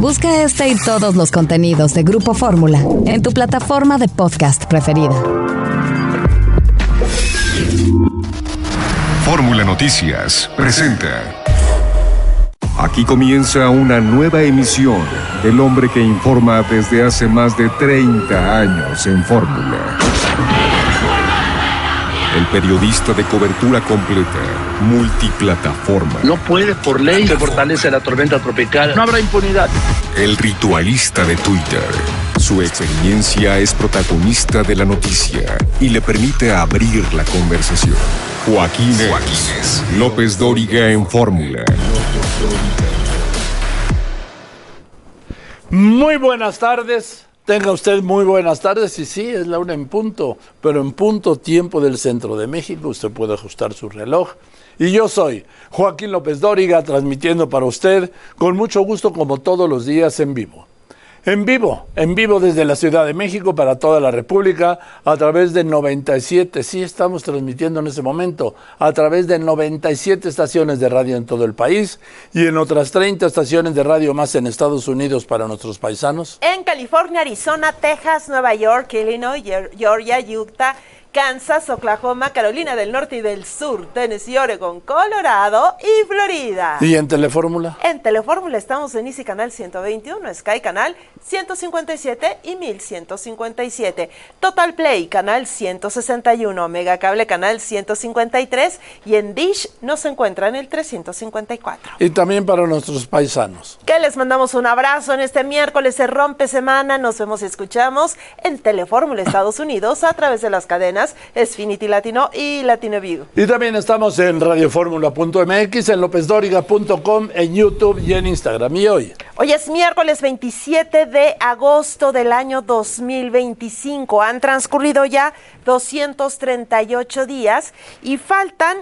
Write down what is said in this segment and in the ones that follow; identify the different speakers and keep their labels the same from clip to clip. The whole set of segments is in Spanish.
Speaker 1: Busca este y todos los contenidos de Grupo Fórmula en tu plataforma de podcast preferida.
Speaker 2: Fórmula Noticias presenta. Aquí comienza una nueva emisión del hombre que informa desde hace más de 30 años en Fórmula. El periodista de cobertura completa, multiplataforma.
Speaker 3: No puede, por ley, se fortalece la tormenta tropical. No habrá impunidad.
Speaker 2: El ritualista de Twitter. Su experiencia es protagonista de la noticia y le permite abrir la conversación. Joaquín López Dóriga en Fórmula.
Speaker 4: Muy buenas tardes. Tenga usted muy buenas tardes. Y sí, es la 1 en punto, pero en punto tiempo del centro de México. Usted puede ajustar su reloj. Y yo soy Joaquín López Dóriga, transmitiendo para usted con mucho gusto como todos los días en vivo. En vivo desde la Ciudad de México para toda la República a través de 97, sí estamos transmitiendo en ese momento, a través de 97 estaciones de radio en todo el país y en otras 30 estaciones de radio más en Estados Unidos para nuestros paisanos.
Speaker 5: En California, Arizona, Texas, Nueva York, Illinois, Georgia, Utah, Kansas, Oklahoma, Carolina del Norte y del Sur, Tennessee, Oregon, Colorado y Florida.
Speaker 4: ¿Y en Telefórmula?
Speaker 5: En Telefórmula estamos en Easy Canal 121, Sky Canal 157 y 1157, Total Play Canal 161, Mega Cable Canal 153 y en Dish nos encuentra en el 354.
Speaker 4: Y también para nuestros paisanos.
Speaker 5: Que les mandamos un abrazo en este miércoles, se rompe semana, nos vemos y escuchamos en Telefórmula Estados Unidos a través de las cadenas Xfinity Latino y Latino View.
Speaker 4: Y también estamos en radioformula.mx, en lopezdoriga.com, en YouTube y en Instagram. Y hoy
Speaker 5: es miércoles 27 de agosto del año 2025. Han transcurrido ya 238 días y faltan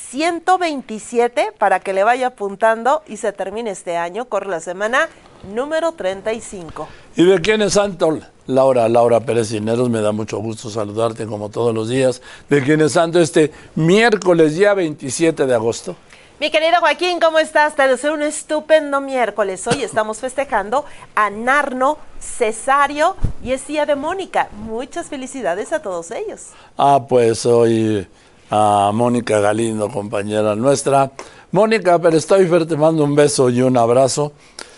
Speaker 5: 127 para que le vaya apuntando y se termine este año. Corre la semana número 35.
Speaker 4: ¿Y de quién es santo? Laura Pérez Cisneros, me da mucho gusto saludarte como todos los días. ¿De quién es santo este miércoles ya 27 de agosto?
Speaker 5: Mi querido Joaquín, ¿cómo estás? Te deseo un estupendo miércoles. Hoy estamos festejando a Narno, Cesario y es día de Mónica. Muchas felicidades a todos ellos.
Speaker 4: Pues hoy a Mónica Galindo, compañera nuestra. Mónica Pérez-Stoifer, te mando un beso y un abrazo.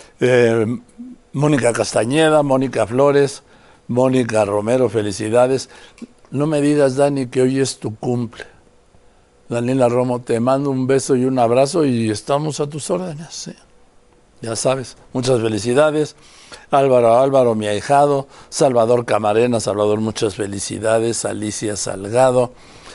Speaker 4: Mónica Castañeda, Mónica Flores, Mónica Romero, felicidades. No me digas, Dani, que hoy es tu cumple. Daniela Romo, te mando un beso y un abrazo y estamos a tus órdenes. ¿Sí? Ya sabes, muchas felicidades. Álvaro, mi ahijado. Salvador Camarena, Salvador, muchas felicidades. Alicia Salgado.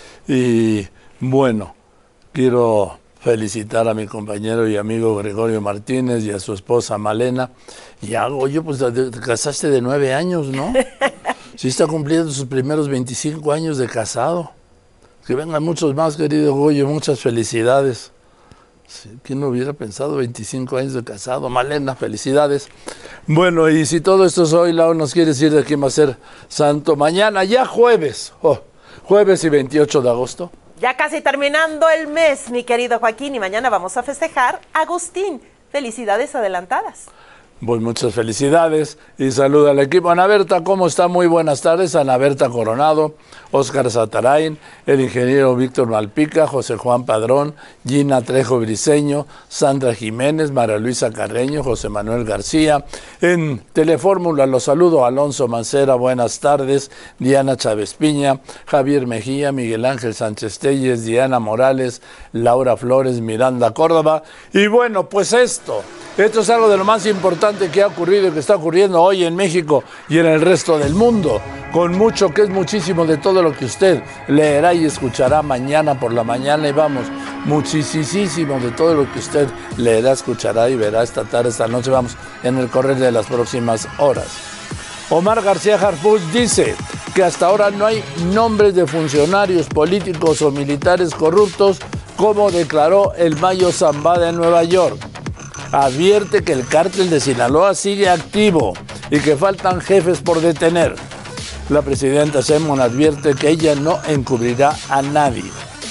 Speaker 4: Y bueno, quiero felicitar a mi compañero y amigo Gregorio Martínez y a su esposa Malena. Y oye, pues te casaste de 9 años, ¿no? Sí está cumpliendo sus primeros 25 años de casado. Que vengan muchos más, querido Goyo, muchas felicidades. Sí, ¿quién no hubiera pensado 25 años de casado? Malena, felicidades. Bueno, y si todo esto es hoy, Lau nos quiere decir de quién va a ser santo mañana, ya jueves. Jueves y 28 de agosto.
Speaker 5: Ya casi terminando el mes, mi querido Joaquín, y mañana vamos a festejar a Agustín. Felicidades adelantadas.
Speaker 4: Pues muchas felicidades y saluda al equipo. Ana Berta, ¿cómo está? Muy buenas tardes. Ana Berta Coronado, Óscar Satarain, el ingeniero Víctor Malpica, José Juan Padrón, Gina Trejo Briceño, Sandra Jiménez, María Luisa Carreño, José Manuel García. En Telefórmula los saludo, Alonso Mancera, buenas tardes, Diana Chávez Piña, Javier Mejía, Miguel Ángel Sánchez Telles, Diana Morales, Laura Flores, Miranda Córdoba. Y bueno, pues esto es algo de lo más importante que ha ocurrido y que está ocurriendo hoy en México y en el resto del mundo, con mucho que es muchísimo de todo lo que usted leerá y escuchará mañana por la mañana, y vamos, muchísimo de todo lo que usted leerá, escuchará y verá esta tarde, esta noche, vamos, en el correr de las próximas horas. Omar García Harfuch dice que hasta ahora no hay nombres de funcionarios políticos o militares corruptos, como declaró el Mayo Zambada en Nueva York. Advierte que el cártel de Sinaloa sigue activo y que faltan jefes por detener. La presidenta Sheinbaum advierte que ella no encubrirá a nadie.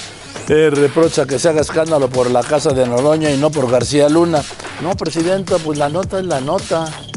Speaker 4: Reprocha que se haga escándalo por la casa de Noroña y no por García Luna. No, presidenta, pues la nota es la nota.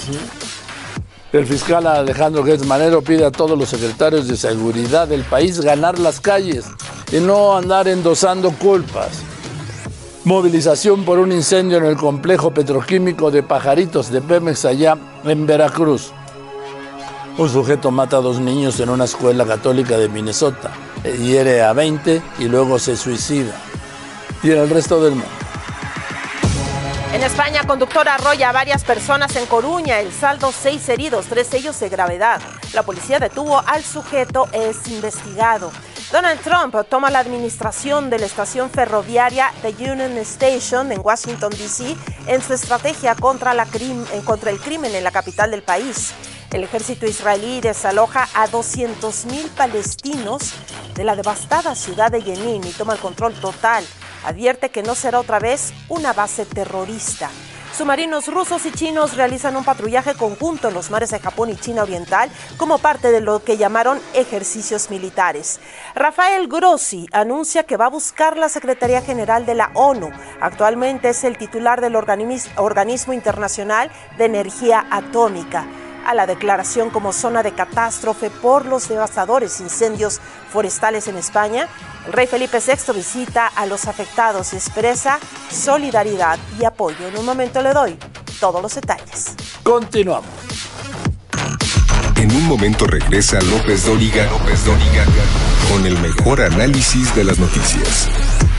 Speaker 4: El fiscal Alejandro Gertz Manero pide a todos los secretarios de seguridad del país ganar las calles y no andar endosando culpas. Movilización por un incendio en el complejo petroquímico de Pajaritos de Pemex allá en Veracruz. Un sujeto mata a 2 niños en una escuela católica de Minnesota, hiere a 20 y luego se suicida. Y en el resto del mundo.
Speaker 5: En España, conductor arrolla a varias personas en Coruña. El saldo, 6 heridos, 3 de ellos de gravedad. La policía detuvo al sujeto, es investigado. Donald Trump toma la administración de la estación ferroviaria de Union Station en Washington, D.C. en su estrategia contra el crimen en la capital del país. El ejército israelí desaloja a 200,000 palestinos de la devastada ciudad de Jenin y toma el control total. Advierte que no será otra vez una base terrorista. Submarinos rusos y chinos realizan un patrullaje conjunto en los mares de Japón y China Oriental como parte de lo que llamaron ejercicios militares. Rafael Grossi anuncia que va a buscar la Secretaría General de la ONU. Actualmente es el titular del Organismo Internacional de Energía Atómica. A la declaración como zona de catástrofe por los devastadores incendios forestales en España, el rey Felipe VI visita a los afectados y expresa solidaridad y apoyo. En un momento le doy todos los detalles.
Speaker 4: Continuamos.
Speaker 2: En un momento regresa López Dóriga con el mejor análisis de las noticias.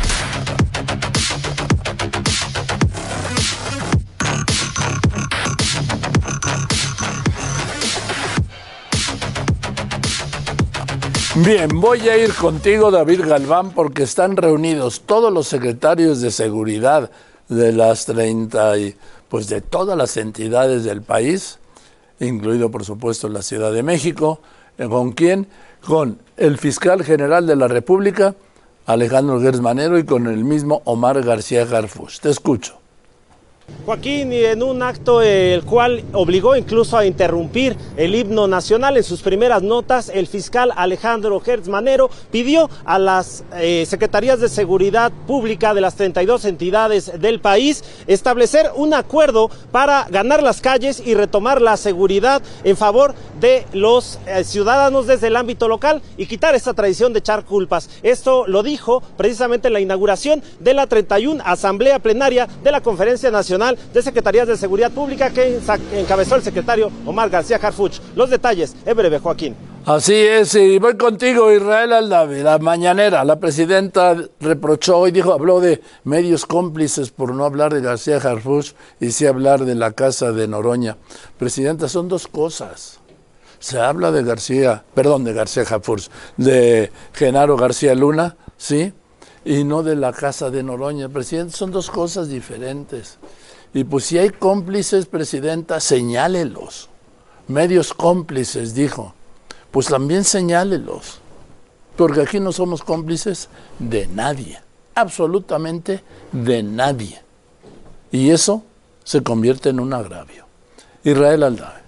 Speaker 4: Bien, voy a ir contigo, David Galván, porque están reunidos todos los secretarios de seguridad de las 30 pues de todas las entidades del país, incluido por supuesto la Ciudad de México. ¿Con quién? Con el fiscal general de la República, Alejandro Gertz Manero, y con el mismo Omar García Harfuch. Te escucho.
Speaker 6: Joaquín, en un acto el cual obligó incluso a interrumpir el himno nacional, en sus primeras notas, el fiscal Alejandro Gertz Manero pidió a las secretarías de seguridad pública de las 32 entidades del país establecer un acuerdo para ganar las calles y retomar la seguridad en favor de los ciudadanos desde el ámbito local y quitar esta tradición de echar culpas. Esto lo dijo precisamente en la inauguración de la 31 Asamblea Plenaria de la Conferencia Nacional de Secretarías de Seguridad Pública que encabezó el secretario Omar García Harfuch. Los detalles en breve, Joaquín.
Speaker 4: Así es, y voy contigo, Israel Aldave. La mañanera, la presidenta reprochó y habló de medios cómplices por no hablar de García Harfuch y sí hablar de la casa de Noroña. Presidenta, son dos cosas. Se habla de García Harfuch, de Genaro García Luna, ¿sí? Y no de la casa de Noroña. Presidente, son dos cosas diferentes. Y pues si hay cómplices, presidenta, señálelos. Medios cómplices, dijo. Pues también señálelos. Porque aquí no somos cómplices de nadie. Absolutamente de nadie. Y eso se convierte en un agravio. Israel Aldave.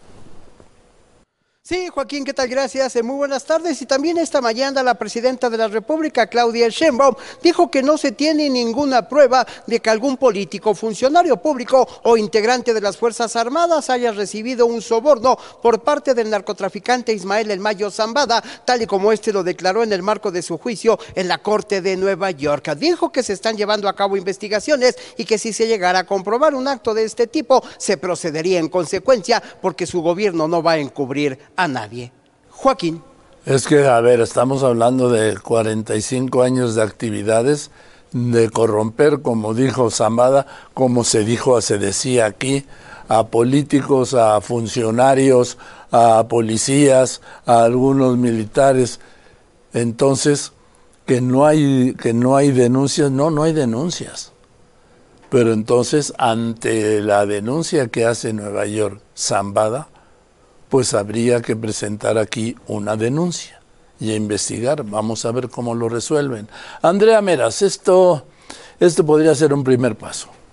Speaker 7: Sí, Joaquín, ¿qué tal? Gracias. Muy buenas tardes. Y también esta mañana la presidenta de la República, Claudia Sheinbaum, dijo que no se tiene ninguna prueba de que algún político, funcionario público o integrante de las Fuerzas Armadas haya recibido un soborno por parte del narcotraficante Ismael El Mayo Zambada, tal y como lo declaró en el marco de su juicio en la Corte de Nueva York. Dijo que se están llevando a cabo investigaciones y que si se llegara a comprobar un acto de este tipo, se procedería en consecuencia porque su gobierno no va a encubrir a nadie. Joaquín.
Speaker 4: Es que, a ver, estamos hablando de 45 años de actividades, de corromper, como dijo Zambada, como se decía aquí, a políticos, a funcionarios, a policías, a algunos militares. Entonces, que no hay denuncias, no hay denuncias. Pero entonces, ante la denuncia que hace Nueva York Zambada, pues habría que presentar aquí una denuncia y a investigar. Vamos a ver cómo lo resuelven. Andrea Meras, esto podría ser un primer paso.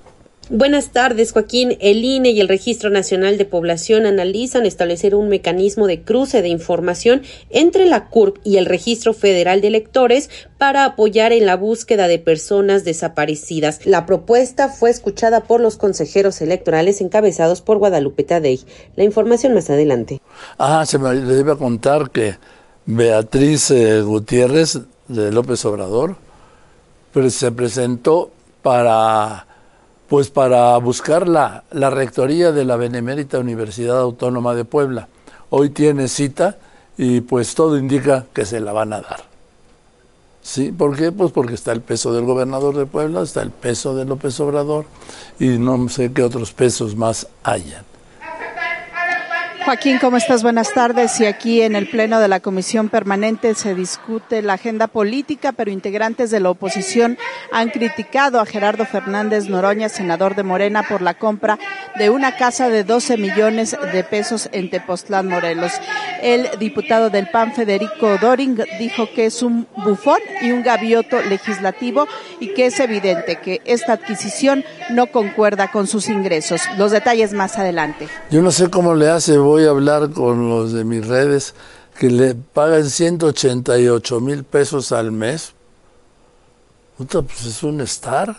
Speaker 8: Buenas tardes, Joaquín. El INE y el Registro Nacional de Población analizan establecer un mecanismo de cruce de información entre la CURP y el Registro Federal de Electores para apoyar en la búsqueda de personas desaparecidas. La propuesta fue escuchada por los consejeros electorales encabezados por Guadalupe Tadei. La información más adelante.
Speaker 4: Se me iba a contar que Beatriz Gutiérrez de López Obrador se presentó para buscar la rectoría de la Benemérita Universidad Autónoma de Puebla. Hoy tiene cita y pues todo indica que se la van a dar. ¿Sí? ¿Por qué? Pues porque está el peso del gobernador de Puebla, está el peso de López Obrador y no sé qué otros pesos más hayan.
Speaker 9: Joaquín, ¿cómo estás? Buenas tardes. Y aquí en el Pleno de la Comisión Permanente se discute la agenda política, pero integrantes de la oposición han criticado a Gerardo Fernández Noroña, senador de Morena, por la compra de una casa de 12 millones de pesos en Tepoztlán, Morelos. El diputado del PAN, Federico Doring, dijo que es un bufón y un gavioto legislativo y que es evidente que esta adquisición no concuerda con sus ingresos. Los detalles más adelante.
Speaker 4: Yo no sé cómo le hace, voy a hablar con los de mis redes, que le pagan 188,000 pesos al mes. Puta, pues es un star.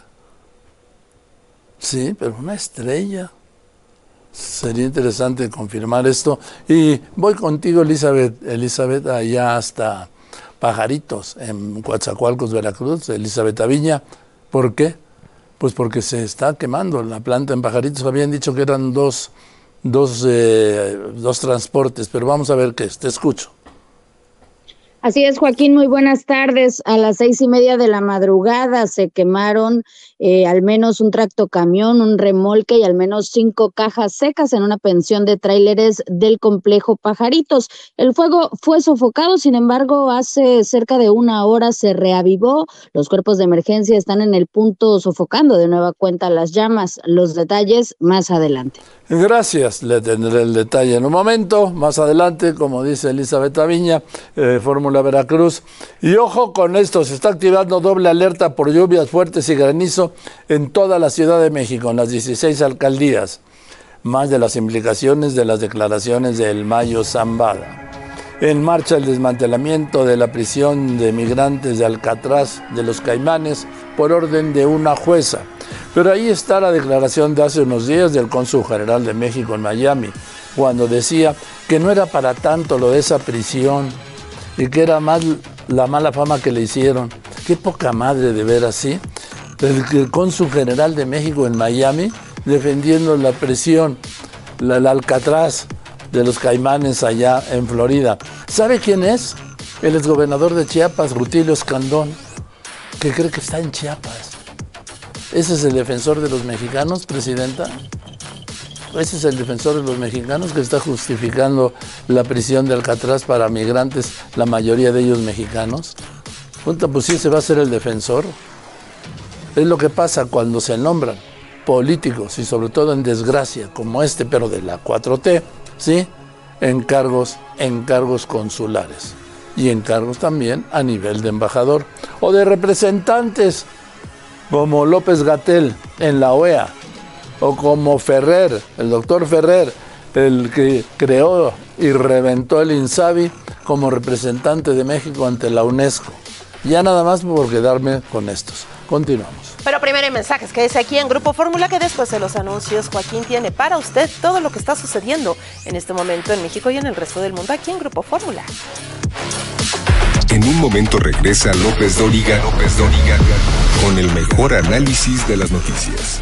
Speaker 4: Sí, pero una estrella. Sería interesante confirmar esto. Y voy contigo, Elizabeth, allá hasta Pajaritos, en Coatzacoalcos, Veracruz, Elizabeth Aviña. ¿Por qué? Pues porque se está quemando la planta en Pajaritos. Habían dicho que eran dos transportes, pero vamos a ver qué es. Te escucho.
Speaker 10: Así es, Joaquín, muy buenas tardes. A las 6:30 de la madrugada se quemaron al menos un tractocamión, un remolque y al menos 5 cajas secas en una pensión de tráileres del complejo Pajaritos. El fuego fue sofocado, sin embargo, hace cerca de una hora se reavivó. Los cuerpos de emergencia están en el punto sofocando de nueva cuenta las llamas. Los detalles más adelante.
Speaker 4: Gracias, le tendré el detalle en un momento, más adelante, como dice Elizabeth Aviña, Fórmula Veracruz. Y ojo con esto, se está activando doble alerta por lluvias fuertes y granizo en toda la Ciudad de México, en las 16 alcaldías, más de las implicaciones de las declaraciones de El Mayo Zambada. En marcha el desmantelamiento de la prisión de migrantes de Alcatraz de los Caimanes por orden de una jueza. Pero ahí está la declaración de hace unos días del Cónsul General de México en Miami, cuando decía que no era para tanto lo de esa prisión y que era más la mala fama que le hicieron. Qué poca madre de ver así. El Cónsul General de México en Miami defendiendo la prisión, el Alcatraz de los Caimanes allá en Florida. ¿Sabe quién es? El exgobernador de Chiapas, Rutilio Escandón, que cree que está en Chiapas. ¿Ese es el defensor de los mexicanos, presidenta? Ese es el defensor de los mexicanos que está justificando la prisión de Alcatraz para migrantes, la mayoría de ellos mexicanos. Pues sí, se va a ser el defensor. Es lo que pasa cuando se nombran políticos y sobre todo en desgracia como este, pero de la 4T, ¿sí? Encargos consulares y encargos también a nivel de embajador o de representantes como López-Gatell en la OEA o como Ferrer, el doctor Ferrer, el que creó y reventó el INSABI como representante de México ante la UNESCO. Ya nada más por quedarme con estos. Continuamos.
Speaker 5: Pero primero hay mensajes que dice aquí en Grupo Fórmula, que después de los anuncios Joaquín tiene para usted todo lo que está sucediendo en este momento en México y en el resto del mundo aquí en Grupo Fórmula.
Speaker 2: En un momento regresa López Dóriga con el mejor análisis de las noticias.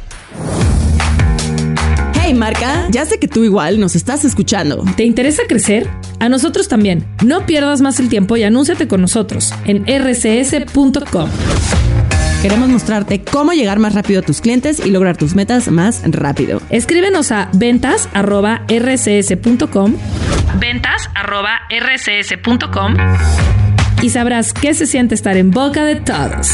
Speaker 11: Hey Marca, ya sé que tú igual nos estás escuchando.
Speaker 12: ¿Te interesa crecer? A nosotros también. No pierdas más el tiempo y anúnciate con nosotros en rcs.com.
Speaker 11: Queremos mostrarte cómo llegar más rápido a tus clientes y lograr tus metas más rápido.
Speaker 12: Escríbenos a ventas@rcs.com. ventas@rcs.com y sabrás qué se siente estar en boca de todos.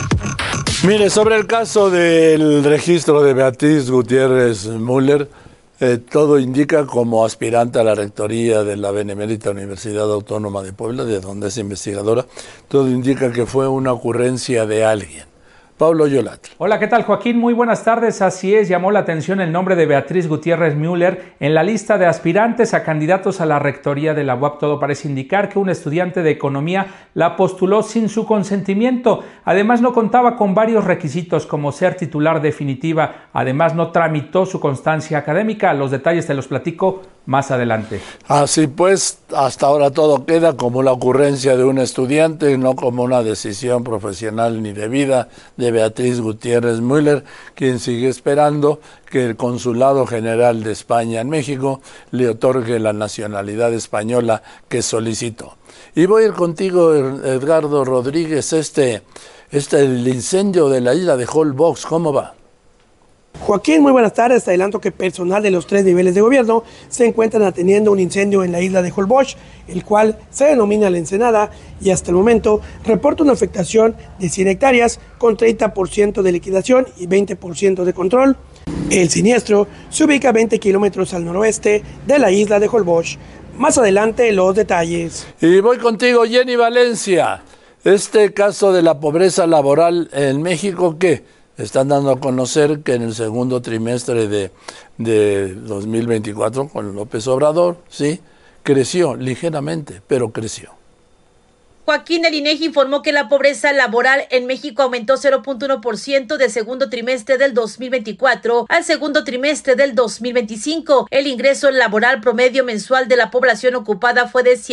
Speaker 4: Mire, sobre el caso del registro de Beatriz Gutiérrez Müller, todo indica, como aspirante a la rectoría de la Benemérita Universidad Autónoma de Puebla, de donde es investigadora, todo indica que fue una ocurrencia de alguien. Pablo Yolat.
Speaker 13: Hola, ¿qué tal, Joaquín? Muy buenas tardes. Así es, llamó la atención el nombre de Beatriz Gutiérrez Müller en la lista de aspirantes a candidatos a la rectoría de la UAP. Todo parece indicar que un estudiante de economía la postuló sin su consentimiento. Además, no contaba con varios requisitos como ser titular definitiva. Además, no tramitó su constancia académica. Los detalles te los platico más adelante.
Speaker 4: Así pues, hasta ahora todo queda como la ocurrencia de un estudiante, no como una decisión profesional ni de vida de Beatriz Gutiérrez Müller, quien sigue esperando que el Consulado General de España en México le otorgue la nacionalidad española que solicitó. Y voy a ir contigo, Edgardo Rodríguez, el incendio de la isla de Holbox, ¿cómo va?
Speaker 14: Joaquín, muy buenas tardes. Te adelanto que personal de los 3 niveles de gobierno se encuentran atendiendo un incendio en la isla de Holbox, el cual se denomina La Ensenada, y hasta el momento reporta una afectación de 100 hectáreas con 30% de liquidación y 20% de control. El siniestro se ubica a 20 kilómetros al noroeste de la isla de Holbox. Más adelante los detalles.
Speaker 4: Y voy contigo, Jenny Valencia. Este caso de la pobreza laboral en México, ¿qué? Están dando a conocer que en el segundo trimestre de 2024, con López Obrador, sí, creció ligeramente, pero creció.
Speaker 15: Joaquín, el INEGI informó que la pobreza laboral en México aumentó 0.1% del segundo trimestre del 2024 al segundo trimestre del 2025. El ingreso laboral promedio mensual de la población ocupada fue de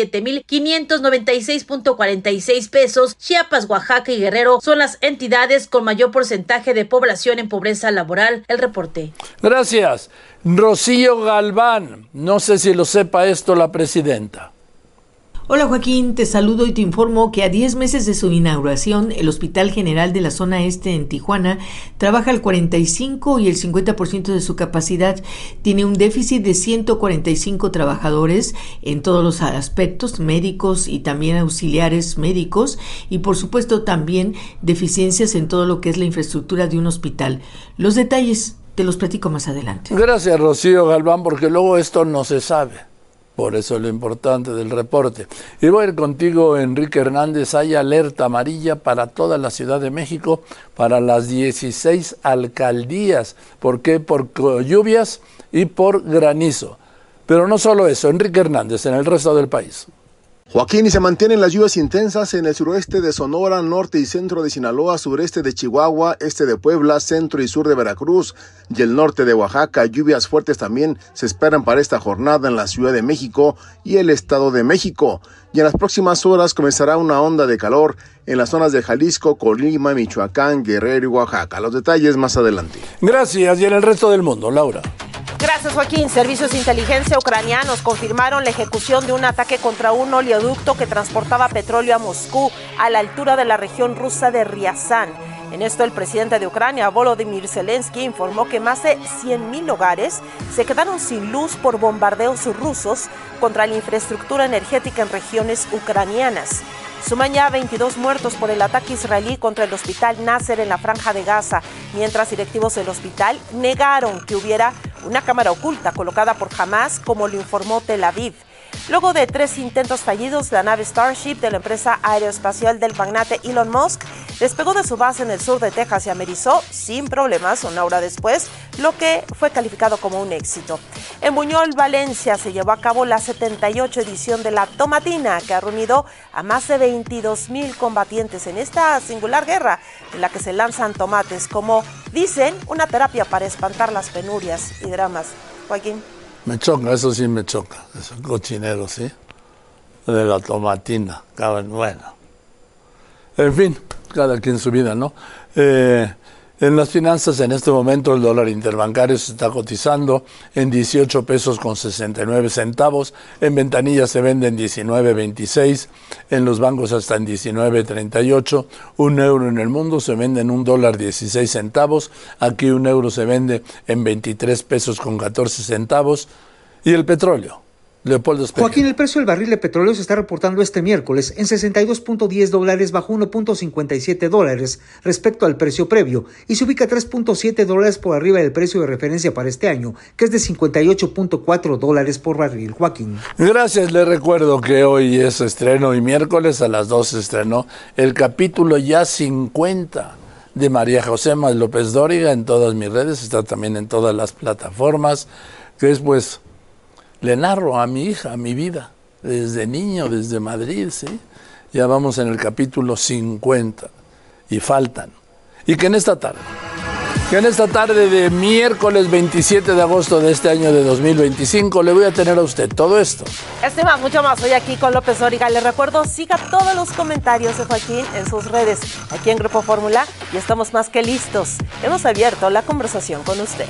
Speaker 15: 7,596.46 pesos. Chiapas, Oaxaca y Guerrero son las entidades con mayor porcentaje de población en pobreza laboral. El reporte.
Speaker 4: Gracias. Rocío Galván. No sé si lo sepa esto la presidenta.
Speaker 16: Hola Joaquín, te saludo y te informo que a 10 meses de su inauguración, el Hospital General de la Zona Este en Tijuana trabaja al 45 y el 50% de su capacidad. Tiene un déficit de 145 trabajadores en todos los aspectos, médicos y también auxiliares médicos, y por supuesto también deficiencias en todo lo que es la infraestructura de un hospital. Los detalles te los platico más adelante.
Speaker 4: Gracias, Rocío Galván, porque luego esto no se sabe. Por eso es lo importante del reporte. Y voy a ir contigo, Enrique Hernández. Hay alerta amarilla para toda la Ciudad de México, para las 16 alcaldías. ¿Por qué? Por lluvias y por granizo. Pero no solo eso, Enrique Hernández, en el resto del país.
Speaker 17: Joaquín, y se mantienen las lluvias intensas en el suroeste de Sonora, norte y centro de Sinaloa, sureste de Chihuahua, este de Puebla, centro y sur de Veracruz y el norte de Oaxaca. Lluvias fuertes también se esperan para esta jornada en la Ciudad de México y el Estado de México. Y en las próximas horas comenzará una onda de calor en las zonas de Jalisco, Colima, Michoacán, Guerrero y Oaxaca. Los detalles más adelante.
Speaker 4: Gracias. Y en el resto del mundo, Laura.
Speaker 5: Gracias, Joaquín. Servicios de inteligencia ucranianos confirmaron la ejecución de un ataque contra un oleoducto que transportaba petróleo a Moscú, a la altura de la región rusa de Ryazán. En esto, el presidente de Ucrania, Volodymyr Zelensky, informó que más de 100,000 hogares se quedaron sin luz por bombardeos rusos contra la infraestructura energética en regiones ucranianas. Suman ya 22 muertos por el ataque israelí contra el hospital Nasser en la Franja de Gaza, mientras directivos del hospital negaron que hubiera una cámara oculta colocada por Hamas, como lo informó Tel Aviv. Luego de 3 intentos fallidos, la nave Starship de la empresa aeroespacial del magnate Elon Musk despegó de su base en el sur de Texas y amerizó sin problemas una hora después, lo que fue calificado como un éxito. En Buñol, Valencia, se llevó a cabo la 78 edición de la Tomatina, que ha reunido a más de 22,000 combatientes en esta singular guerra en la que se lanzan tomates como, dicen, una terapia para espantar las penurias y dramas. Joaquín.
Speaker 4: Me choca, eso sí me choca, ese cochinero, ¿sí? De la Tomatina, bueno. En fin, cada quien su vida, ¿no? En las finanzas, en este momento, el dólar interbancario se está cotizando en 18 pesos con 69 centavos. En ventanillas se vende en 19.26. En los bancos hasta en 19.38. Un euro en el mundo se vende en $1.16 centavos. Aquí un euro se vende en 23 pesos con 14 centavos. Y el petróleo Leopoldo Espejo.
Speaker 18: Joaquín, el precio del barril de petróleo se está reportando este miércoles en $62.10, bajo $1.57 respecto al precio previo, y se ubica $3.7 por arriba del precio de referencia para este año, que es de $58.4 por barril. Joaquín.
Speaker 4: Gracias, le recuerdo que hoy es estreno y miércoles a las 12 estrenó el capítulo ya 50 de María José Más López Dóriga en todas mis redes, está también en todas las plataformas, que es pues... Le narro a mi hija, a mi vida, desde niño, desde Madrid, ¿sí? Ya vamos en el capítulo 50 y faltan. Y que en esta tarde de miércoles 27 de agosto de este año de 2025 le voy a tener a usted todo esto.
Speaker 5: Este va mucho más hoy aquí con López Dóriga. Le recuerdo, siga todos los comentarios de Joaquín en sus redes, aquí en Grupo Fórmula, y estamos más que listos. Hemos abierto la conversación con usted.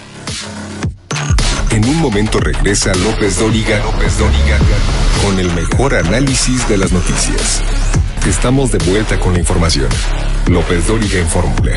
Speaker 2: En un momento regresa López Dóriga con el mejor análisis de las noticias. Estamos de vuelta con la información. López Dóriga en Fórmula.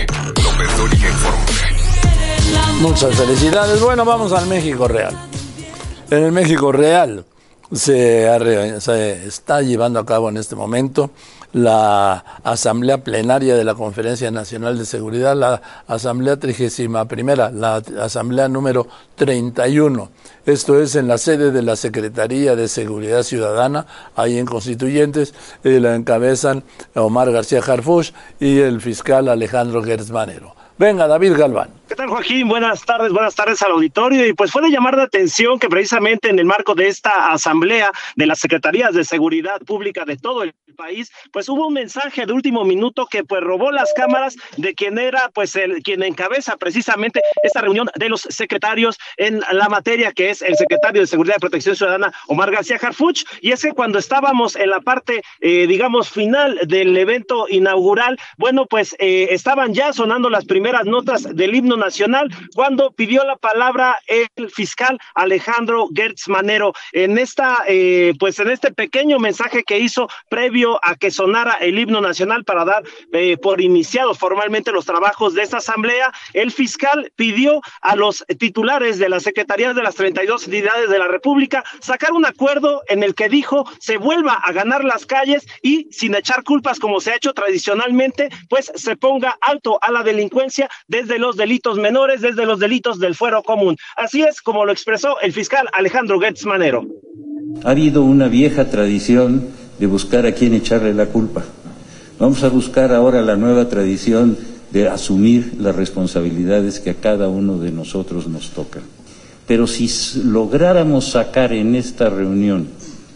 Speaker 4: Muchas felicidades. Bueno, vamos al México Real. En el México Real se está llevando a cabo en este momento la asamblea plenaria de la Conferencia Nacional de Seguridad, la asamblea 31ª, la asamblea número 31. Esto es en la sede de la Secretaría de Seguridad Ciudadana, ahí en Constituyentes, la encabezan Omar García Harfuch y el fiscal Alejandro Gertz Manero. Venga, David Galván.
Speaker 6: ¿Qué tal, Joaquín? Buenas tardes al auditorio. Y pues fue de llamar la atención que precisamente en el marco de esta asamblea de las Secretarías de Seguridad Pública de todo el país, pues hubo un mensaje de último minuto que pues robó las cámaras de quien era pues quien encabeza precisamente esta reunión de los secretarios en la materia, que es el secretario de Seguridad y Protección Ciudadana, Omar García Harfuch. Y es que cuando estábamos en la parte, digamos, final del evento inaugural, bueno, pues estaban ya sonando las primeras notas del himno nacional cuando pidió la palabra el fiscal Alejandro Gertz Manero en esta pues en este pequeño mensaje que hizo previo a que sonara el himno nacional para dar por iniciados formalmente los trabajos de esta asamblea. El fiscal pidió a los titulares de las secretarías de las 32 entidades de la República sacar un acuerdo en el que dijo se vuelva a ganar las calles y sin echar culpas como se ha hecho tradicionalmente, pues se ponga alto a la delincuencia desde los delitos menores, desde los delitos del fuero común. Así es como lo expresó el fiscal Alejandro Gertz Manero.
Speaker 19: Ha habido una vieja tradición de buscar a quién echarle la culpa. Vamos a buscar ahora la nueva tradición de asumir las responsabilidades que a cada uno de nosotros nos tocan. Pero si lográramos sacar en esta reunión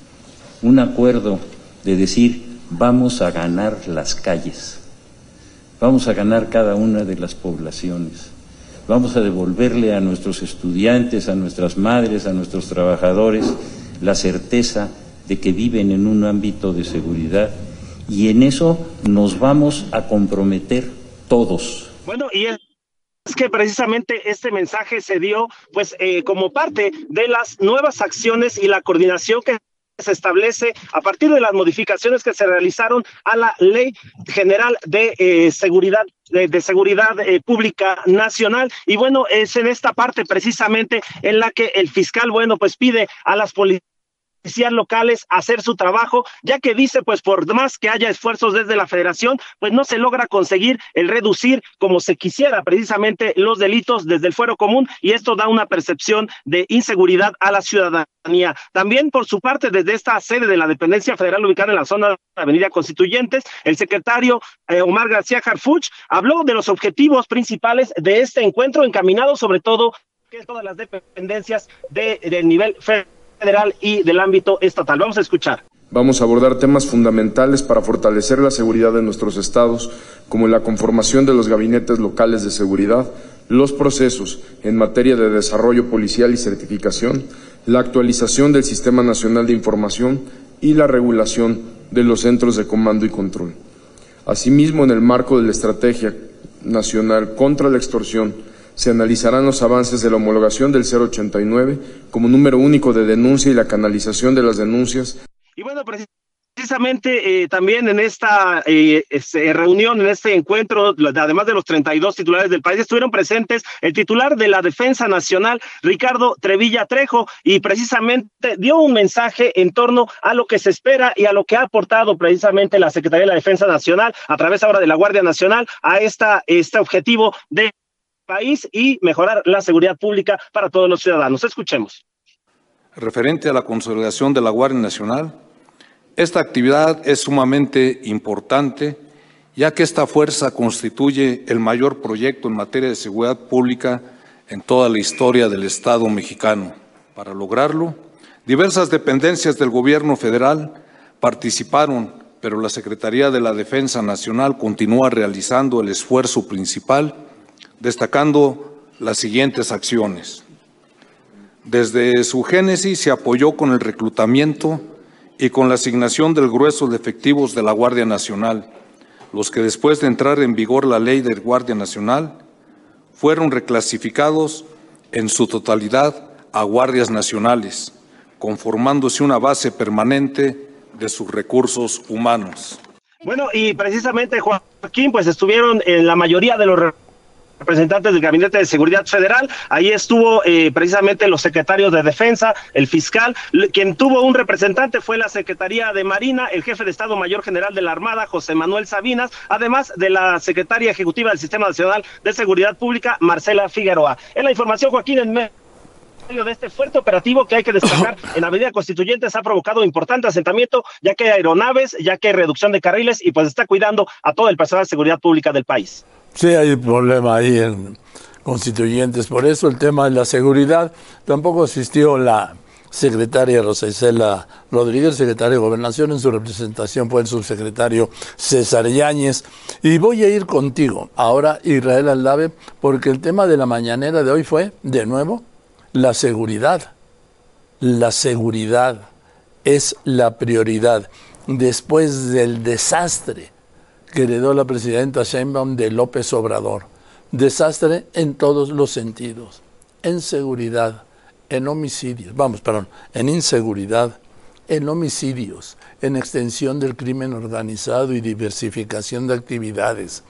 Speaker 19: un acuerdo de decir vamos a ganar las calles, vamos a ganar cada una de las poblaciones, vamos a devolverle a nuestros estudiantes, a nuestras madres, a nuestros trabajadores la certeza de que viven en un ámbito de seguridad, y en eso nos vamos a comprometer todos.
Speaker 6: Bueno, y es que precisamente este mensaje se dio pues como parte de las nuevas acciones y la coordinación que se establece a partir de las modificaciones que se realizaron a la Ley General de Seguridad Pública Nacional. Y bueno, es en esta parte precisamente en la que el fiscal, bueno, pues pide a las policías locales hacer su trabajo, ya que dice pues por más que haya esfuerzos desde la federación, pues no se logra conseguir el reducir como se quisiera precisamente los delitos desde el fuero común, y esto da una percepción de inseguridad a la ciudadanía. También por su parte, desde esta sede de la dependencia federal ubicada en la zona de la Avenida Constituyentes, el secretario Omar García Harfuch habló de los objetivos principales de este encuentro, encaminado sobre todo que todas las dependencias del nivel federal y del ámbito estatal. Vamos a escuchar.
Speaker 20: Vamos a abordar temas fundamentales para fortalecer la seguridad de nuestros estados, como la conformación de los gabinetes locales de seguridad, los procesos en materia de desarrollo policial y certificación, la actualización del Sistema Nacional de Información y la regulación de los centros de comando y control. Asimismo, en el marco de la Estrategia Nacional contra la Extorsión, se analizarán los avances de la homologación del 089 como número único de denuncia y la canalización de las denuncias.
Speaker 6: Y bueno, Precisamente también en esta reunión, en este encuentro, además de los 32 titulares del país, estuvieron presentes el titular de la Defensa Nacional, Ricardo Trevilla Trejo, y precisamente dio un mensaje en torno a lo que se espera y a lo que ha aportado precisamente la Secretaría de la Defensa Nacional, a través ahora de la Guardia Nacional, a este objetivo del país y mejorar la seguridad pública para todos los ciudadanos. Escuchemos.
Speaker 21: Referente a la consolidación de la Guardia Nacional, esta actividad es sumamente importante, ya que esta fuerza constituye el mayor proyecto en materia de seguridad pública en toda la historia del Estado mexicano. Para lograrlo, diversas dependencias del Gobierno federal participaron, pero la Secretaría de la Defensa Nacional continúa realizando el esfuerzo principal, destacando las siguientes acciones. Desde su génesis se apoyó con el reclutamiento y con la asignación del grueso de efectivos de la Guardia Nacional, los que después de entrar en vigor la Ley de Guardia Nacional, fueron reclasificados en su totalidad a guardias nacionales, conformándose una base permanente de sus recursos humanos.
Speaker 6: Bueno, y precisamente, Joaquín, pues estuvieron en la mayoría de los representantes del Gabinete de Seguridad Federal. Ahí estuvo precisamente los secretarios de Defensa, el fiscal. Quien tuvo un representante fue la Secretaría de Marina, el jefe de Estado Mayor General de la Armada, José Manuel Sabinas, además de la Secretaria Ejecutiva del Sistema Nacional de Seguridad Pública, Marcela Figueroa. En la información, Joaquín, en medio de este fuerte operativo que hay que destacar en Avenida Constituyentes ha provocado importante asentamiento, ya que hay aeronaves, ya que hay reducción de carriles y pues está cuidando a todo el personal de seguridad pública del país.
Speaker 4: Sí, hay un problema ahí en Constituyentes, por eso el tema de la seguridad. Tampoco asistió la secretaria Rosa Isela Rodríguez, secretaria de Gobernación, en su representación fue el subsecretario César Yáñez. Y voy a ir contigo ahora, Israel Aldave, porque el tema de la mañanera de hoy fue, de nuevo, la seguridad. La seguridad es la prioridad. Después del desastre que heredó la presidenta Sheinbaum de López Obrador. Desastre en todos los sentidos. En seguridad, en homicidios, en inseguridad, en homicidios, en extensión del crimen organizado y diversificación de actividades,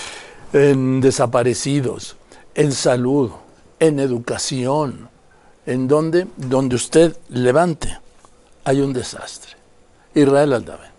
Speaker 4: en desaparecidos, en salud, en educación, en donde usted levante, hay un desastre. Israel Aldave.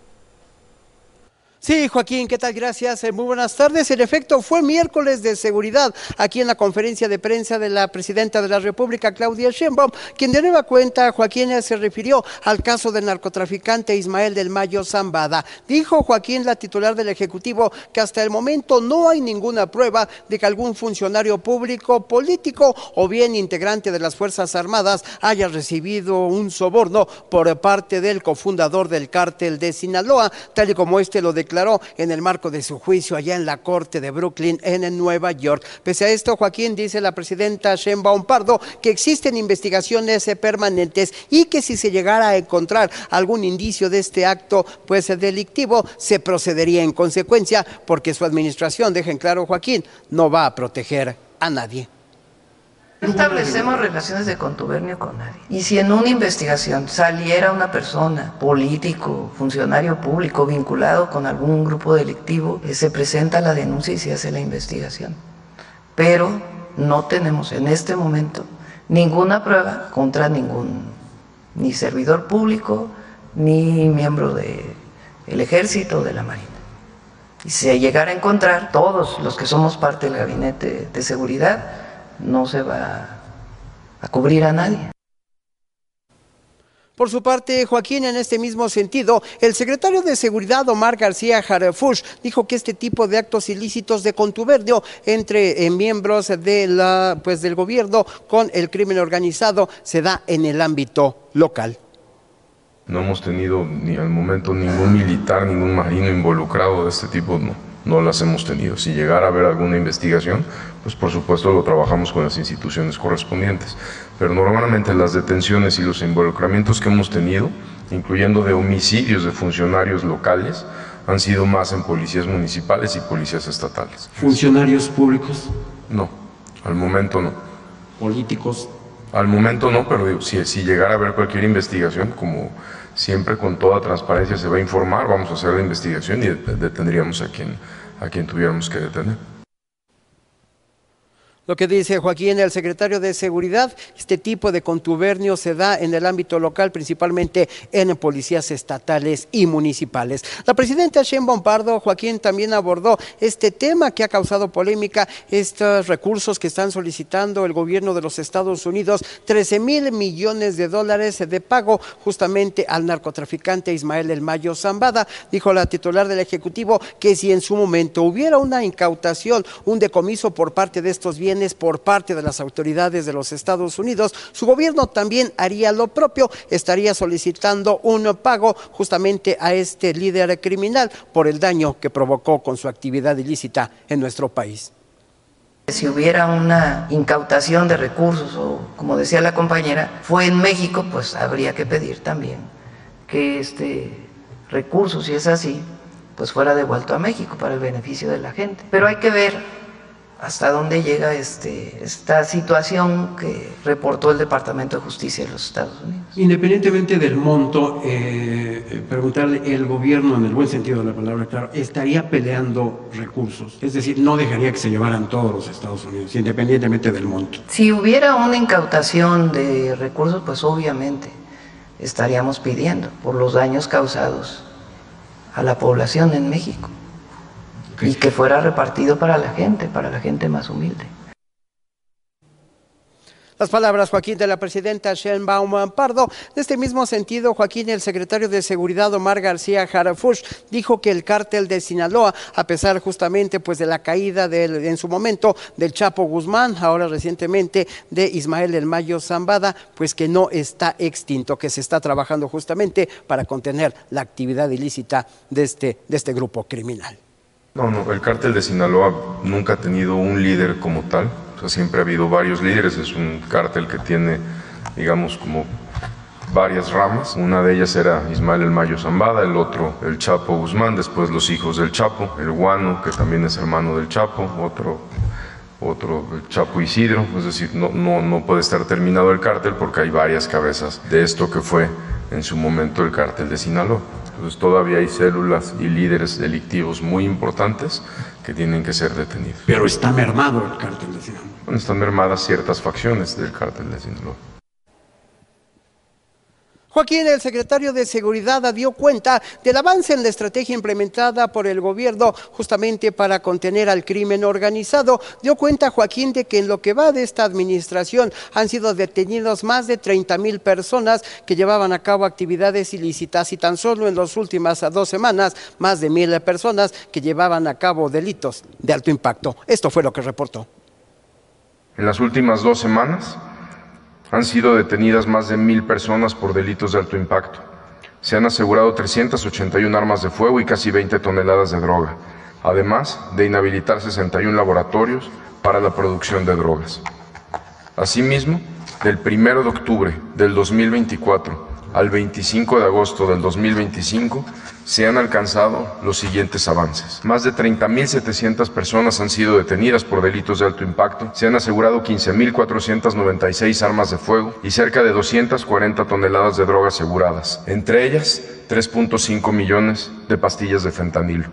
Speaker 7: Sí, Joaquín, ¿qué tal? Gracias. Muy buenas tardes. En efecto, fue miércoles de seguridad aquí en la conferencia de prensa de la presidenta de la República, Claudia Sheinbaum, quien de nueva cuenta, Joaquín, se refirió al caso del narcotraficante Ismael del Mayo Zambada. Dijo Joaquín, la titular del Ejecutivo, que hasta el momento no hay ninguna prueba de que algún funcionario público, político o bien integrante de las Fuerzas Armadas haya recibido un soborno por parte del cofundador del cártel de Sinaloa, tal y como lo declaró en el marco de su juicio allá en la Corte de Brooklyn, en Nueva York. Pese a esto, Joaquín, dice la presidenta Sheinbaum Pardo que existen investigaciones permanentes y que si se llegara a encontrar algún indicio de este acto delictivo, se procedería en consecuencia, porque su administración, dejen claro, Joaquín, no va a proteger a nadie.
Speaker 22: No establecemos relaciones de contubernio con nadie. Y si en una investigación saliera una persona, político, funcionario público, vinculado con algún grupo delictivo, se presenta la denuncia y se hace la investigación. Pero no tenemos en este momento ninguna prueba contra ni servidor público, ni miembro del Ejército o de la Marina. Y si se llegara a encontrar, todos los que somos parte del Gabinete de Seguridad, no se va a cubrir a nadie.
Speaker 7: Por su parte, Joaquín, en este mismo sentido, el secretario de Seguridad, Omar García Harfuch, dijo que este tipo de actos ilícitos de contubernio entre miembros de del gobierno con el crimen organizado se da en el ámbito local.
Speaker 20: No hemos tenido ni al momento ningún militar, ningún marino involucrado de este tipo, no las hemos tenido. Si llegara a haber alguna investigación, pues por supuesto lo trabajamos con las instituciones correspondientes. Pero normalmente las detenciones y los involucramientos que hemos tenido, incluyendo de homicidios de funcionarios locales, han sido más en policías municipales y policías estatales.
Speaker 23: ¿Funcionarios públicos?
Speaker 20: No, al momento no.
Speaker 23: ¿Políticos?
Speaker 20: Al momento no, pero si llegara a haber cualquier investigación, como siempre con toda transparencia se va a informar, vamos a hacer la investigación y detendríamos a quien tuviéramos que detener.
Speaker 7: Lo que dice Joaquín, el secretario de Seguridad, este tipo de contubernio se da en el ámbito local, principalmente en policías estatales y municipales. La presidenta Sheinbaum Pardo, Joaquín, también abordó este tema que ha causado polémica, estos recursos que están solicitando el gobierno de los Estados Unidos, 13,000 millones de dólares de pago justamente al narcotraficante Ismael El Mayo Zambada. Dijo la titular del Ejecutivo que si en su momento hubiera una incautación, un decomiso por parte de estos bienes, por parte de las autoridades de los Estados Unidos, su gobierno también haría lo propio, estaría solicitando un pago justamente a este líder criminal por el daño que provocó con su actividad ilícita en nuestro país.
Speaker 22: Si hubiera una incautación de recursos, o como decía la compañera, fue en México, pues habría que pedir también que este recurso, si es así, pues fuera devuelto a México para el beneficio de la gente. Pero hay que ver hasta dónde llega esta situación que reportó el Departamento de Justicia de los Estados Unidos.
Speaker 1: Independientemente del monto, preguntarle, el gobierno, en el buen sentido de la palabra, claro, estaría peleando recursos, es decir, no dejaría que se llevaran todos los Estados Unidos, independientemente del monto.
Speaker 22: Si hubiera una incautación de recursos, pues obviamente estaríamos pidiendo por los daños causados a la población en México. Y que fuera repartido para la gente más humilde.
Speaker 7: Las palabras, Joaquín, de la presidenta Sheinbaum Pardo. De este mismo sentido, Joaquín, el secretario de Seguridad, Omar García Harfuch, dijo que el cártel de Sinaloa, a pesar justamente pues de la caída en su momento del Chapo Guzmán, ahora recientemente de Ismael El Mayo Zambada, pues que no está extinto, que se está trabajando justamente para contener la actividad ilícita de este grupo criminal.
Speaker 20: No, el cártel de Sinaloa nunca ha tenido un líder como tal, o sea, siempre ha habido varios líderes, es un cártel que tiene, digamos, como varias ramas, una de ellas era Ismael El Mayo Zambada, el otro el Chapo Guzmán, después los hijos del Chapo, el Guano, que también es hermano del Chapo, otro el Chapo Isidro, es decir, no puede estar terminado el cártel porque hay varias cabezas de esto que fue en su momento el cártel de Sinaloa. Entonces todavía hay células y líderes delictivos muy importantes que tienen que ser detenidos.
Speaker 1: Pero está mermado el cártel de Sinaloa.
Speaker 20: Bueno, están mermadas ciertas facciones del cártel de Sinaloa.
Speaker 7: Joaquín, el secretario de Seguridad, dio cuenta del avance en la estrategia implementada por el gobierno justamente para contener al crimen organizado. Dio cuenta, Joaquín, de que en lo que va de esta administración han sido detenidos más de 30,000 personas que llevaban a cabo actividades ilícitas y tan solo en las últimas 2 semanas, más de 1,000 personas que llevaban a cabo delitos de alto impacto. Esto fue lo que reportó.
Speaker 20: En las últimas 2 semanas han sido detenidas más de 1,000 personas por delitos de alto impacto. Se han asegurado 381 armas de fuego y casi 20 toneladas de droga, además de inhabilitar 61 laboratorios para la producción de drogas. Asimismo, del 1 de octubre del 2024 al 25 de agosto del 2025, se han alcanzado los siguientes avances. Más de 30,700 personas han sido detenidas por delitos de alto impacto, se han asegurado 15,496 armas de fuego y cerca de 240 toneladas de drogas aseguradas, entre ellas 3.5 millones de pastillas de fentanilo.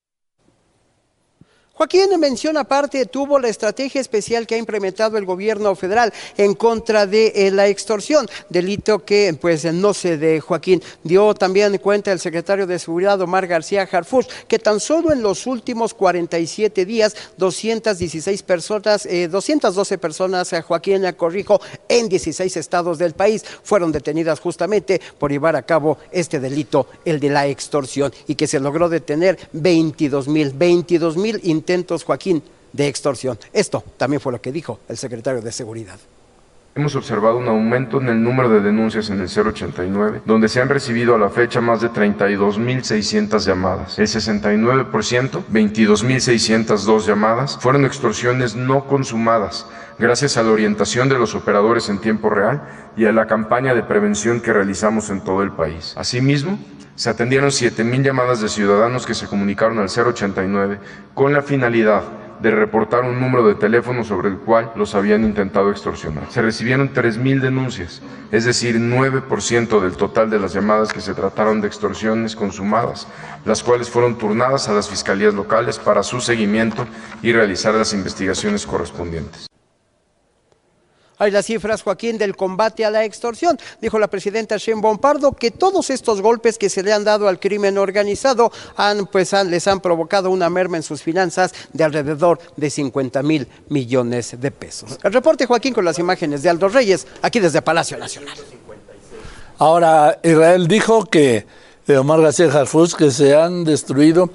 Speaker 7: Joaquín, mención aparte, tuvo la estrategia especial que ha implementado el gobierno federal en contra de la extorsión, delito que pues no se de Joaquín. Dio también cuenta el secretario de Seguridad, Omar García Harfuch, que tan solo en los últimos 47 días, 212 personas, Joaquín, corrijo, en 16 estados del país fueron detenidas justamente por llevar a cabo este delito, el de la extorsión, y que se logró detener 22,000 intentos, Joaquín, de extorsión. Esto también fue lo que dijo el secretario de Seguridad.
Speaker 20: Hemos observado un aumento en el número de denuncias en el 089, donde se han recibido a la fecha más de 32,600 llamadas. El 69%, 22,602 llamadas, fueron extorsiones no consumadas, gracias a la orientación de los operadores en tiempo real y a la campaña de prevención que realizamos en todo el país. Asimismo, se atendieron 7,000 llamadas de ciudadanos que se comunicaron al 089 con la finalidad de reportar un número de teléfono sobre el cual los habían intentado extorsionar. Se recibieron 3,000 denuncias, es decir, 9% del total de las llamadas que se trataron de extorsiones consumadas, las cuales fueron turnadas a las fiscalías locales para su seguimiento y realizar las investigaciones correspondientes.
Speaker 7: Hay las cifras, Joaquín, del combate a la extorsión. Dijo la presidenta Sheinbaum Pardo que todos estos golpes que se le han dado al crimen organizado les han provocado una merma en sus finanzas de alrededor de 50,000 millones de pesos. El reporte, Joaquín, con las imágenes de Aldo Reyes, aquí desde Palacio Nacional.
Speaker 4: Ahora, Israel dijo que Omar García Harfuch que se han destruido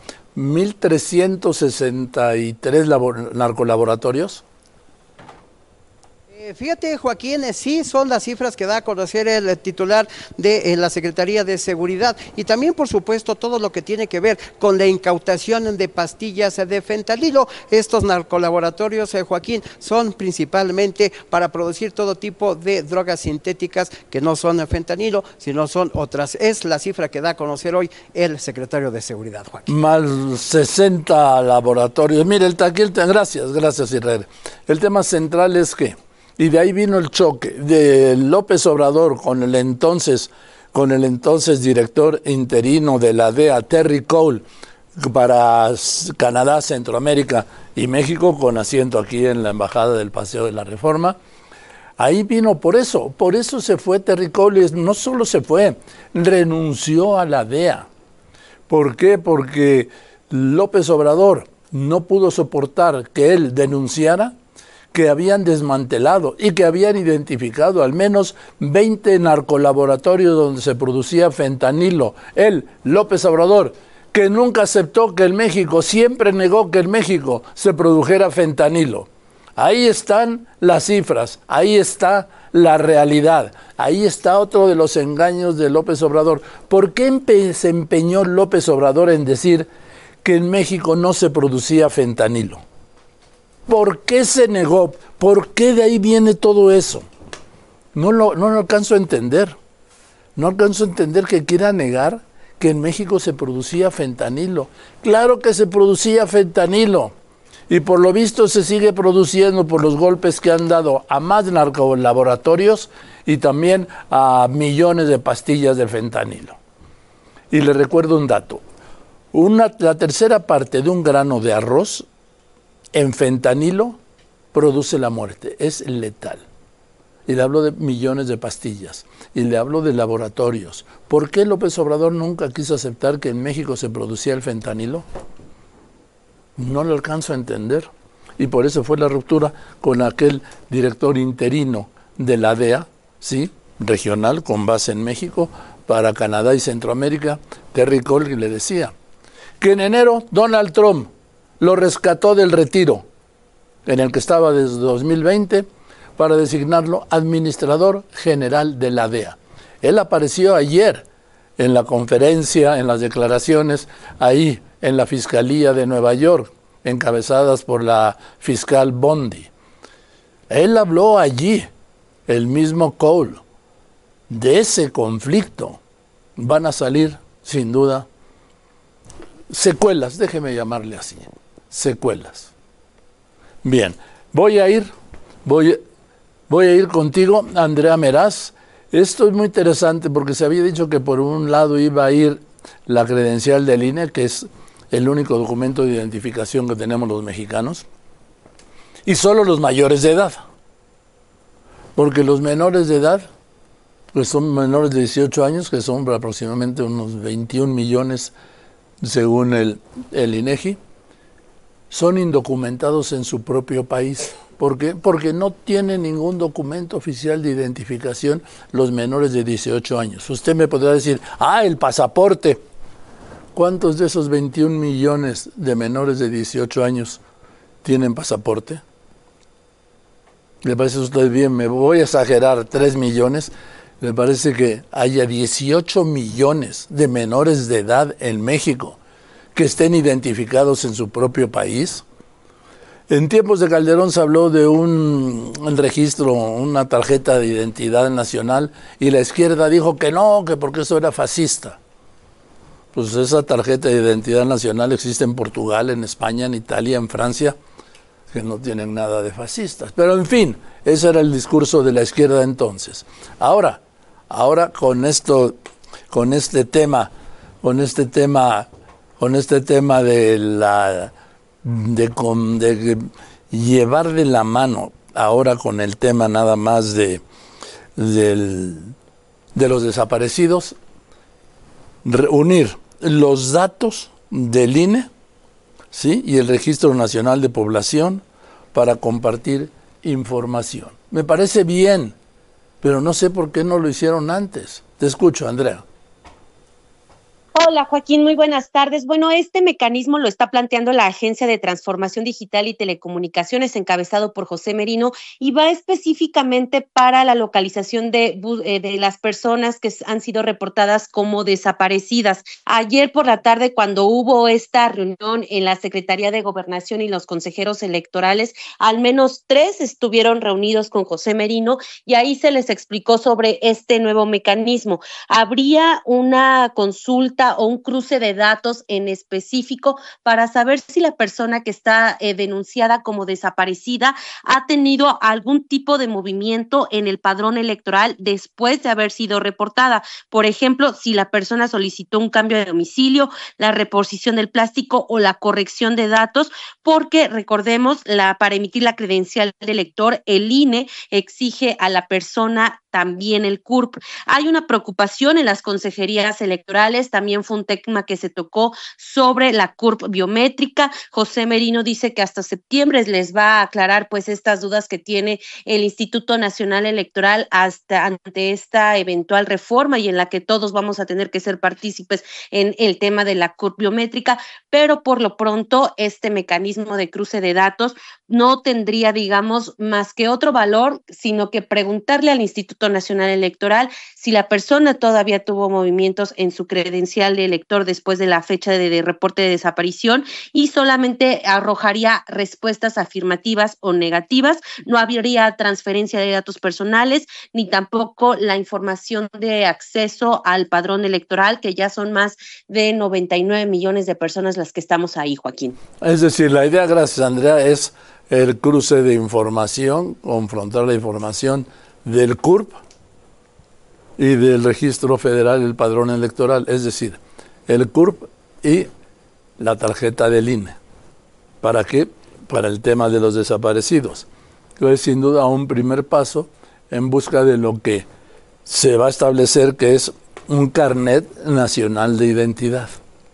Speaker 4: 1,363 narcolaboratorios.
Speaker 7: Fíjate, Joaquín, sí son las cifras que da a conocer el titular de la Secretaría de Seguridad y también, por supuesto, todo lo que tiene que ver con la incautación de pastillas de fentanilo. Estos narcolaboratorios, Joaquín, son principalmente para producir todo tipo de drogas sintéticas que no son fentanilo, sino son otras. Es la cifra que da a conocer hoy el secretario de Seguridad, Joaquín.
Speaker 4: Más 60 laboratorios. Mire, gracias, Israel. El tema central es que y de ahí vino el choque de López Obrador con el entonces director interino de la DEA, Terry Cole, para Canadá, Centroamérica y México, con asiento aquí en la Embajada del Paseo de la Reforma. Ahí vino por eso se fue Terry Cole, no solo se fue, renunció a la DEA. ¿Por qué? Porque López Obrador no pudo soportar que él denunciara que habían desmantelado y que habían identificado al menos 20 narcolaboratorios donde se producía fentanilo. Él, López Obrador, que nunca aceptó que en México, siempre negó que en México se produjera fentanilo. Ahí están las cifras, ahí está la realidad, ahí está otro de los engaños de López Obrador. ¿Por qué se empeñó López Obrador en decir que en México no se producía fentanilo? ¿Por qué se negó? ¿Por qué de ahí viene todo eso? No lo alcanzo a entender. No alcanzo a entender que quiera negar que en México se producía fentanilo. Claro que se producía fentanilo. Y por lo visto se sigue produciendo por los golpes que han dado a más narcolaboratorios y también a millones de pastillas de fentanilo. Y le recuerdo un dato. La tercera parte de un grano de arroz en fentanilo produce la muerte, es letal. Y le hablo de millones de pastillas, y le hablo de laboratorios. ¿Por qué López Obrador nunca quiso aceptar que en México se producía el fentanilo? No lo alcanzo a entender. Y por eso fue la ruptura con aquel director interino de la DEA, ¿sí?, regional, con base en México, para Canadá y Centroamérica, Terry Cole, que le decía que en enero Donald Trump lo rescató del retiro en el que estaba desde 2020 para designarlo administrador general de la DEA. Él apareció ayer en la conferencia, en las declaraciones, ahí en la Fiscalía de Nueva York, encabezadas por la fiscal Bondi. Él habló allí, el mismo Cole, de ese conflicto. Van a salir, sin duda, secuelas, déjeme llamarle así. Secuelas. Bien, voy a ir contigo, Andrea Meraz. Esto es muy interesante porque se había dicho que por un lado iba a ir la credencial del INE, que es el único documento de identificación que tenemos los mexicanos, y solo los mayores de edad, porque los menores de edad, pues son menores de 18 años, que son aproximadamente unos 21 millones según el INEGI, son indocumentados en su propio país. ¿Por qué? Porque no tienen ningún documento oficial de identificación los menores de 18 años. Usted me podrá decir, el pasaporte. ¿Cuántos de esos 21 millones de menores de 18 años tienen pasaporte? ¿Le parece a usted bien? Me voy a exagerar, 3 millones. Me parece que haya 18 millones de menores de edad en México que estén identificados en su propio país. En tiempos de Calderón se habló de un registro, una tarjeta de identidad nacional, y la izquierda dijo que no, que porque eso era fascista. Pues esa tarjeta de identidad nacional existe en Portugal, en España, en Italia, en Francia. que no tienen nada de fascistas. Pero en fin, ese era el discurso de la izquierda entonces. Ahora con este tema de llevar de la mano ahora con el tema nada más de los desaparecidos, reunir los datos del INE, ¿sí?, y el Registro Nacional de Población para compartir información. Me parece bien, pero no sé por qué no lo hicieron antes. Te escucho, Andrea.
Speaker 3: Hola, Joaquín, muy buenas tardes. Bueno, este mecanismo lo está planteando la Agencia de Transformación Digital y Telecomunicaciones, encabezado por José Merino, y va específicamente para la localización de las personas que han sido reportadas como desaparecidas. Ayer por la tarde, cuando hubo esta reunión en la Secretaría de Gobernación y los consejeros electorales, al menos 3 estuvieron reunidos con José Merino y ahí se les explicó sobre este nuevo mecanismo. Habría una consulta o un cruce de datos en específico para saber si la persona que está denunciada como desaparecida ha tenido algún tipo de movimiento en el padrón electoral después de haber sido reportada. Por ejemplo, si la persona solicitó un cambio de domicilio, la reposición del plástico o la corrección de datos, porque recordemos, para emitir la credencial de elector, el INE exige a la persona también el CURP. Hay una preocupación en las consejerías electorales, también fue un tema que se tocó sobre la CURP biométrica. José Merino dice que hasta septiembre les va a aclarar pues estas dudas que tiene el Instituto Nacional Electoral ante esta eventual reforma y en la que todos vamos a tener que ser partícipes en el tema de la CURP biométrica, pero por lo pronto este mecanismo de cruce de datos no tendría, digamos, más que otro valor, sino que preguntarle al Instituto Nacional Electoral si la persona todavía tuvo movimientos en su credencial de elector después de la fecha de reporte de desaparición, y solamente arrojaría respuestas afirmativas o negativas. No habría transferencia de datos personales ni tampoco la información de acceso al padrón electoral, que ya son más de 99 millones de personas las que estamos ahí, Joaquín.
Speaker 4: Es decir, la idea, gracias Andrea, es el cruce de información, confrontar la información del CURP y del Registro Federal del Padrón Electoral, es decir, el CURP y la tarjeta del INE. ¿Para qué? Para el tema de los desaparecidos. Que es sin duda un primer paso en busca de lo que se va a establecer, que es un carnet nacional de identidad.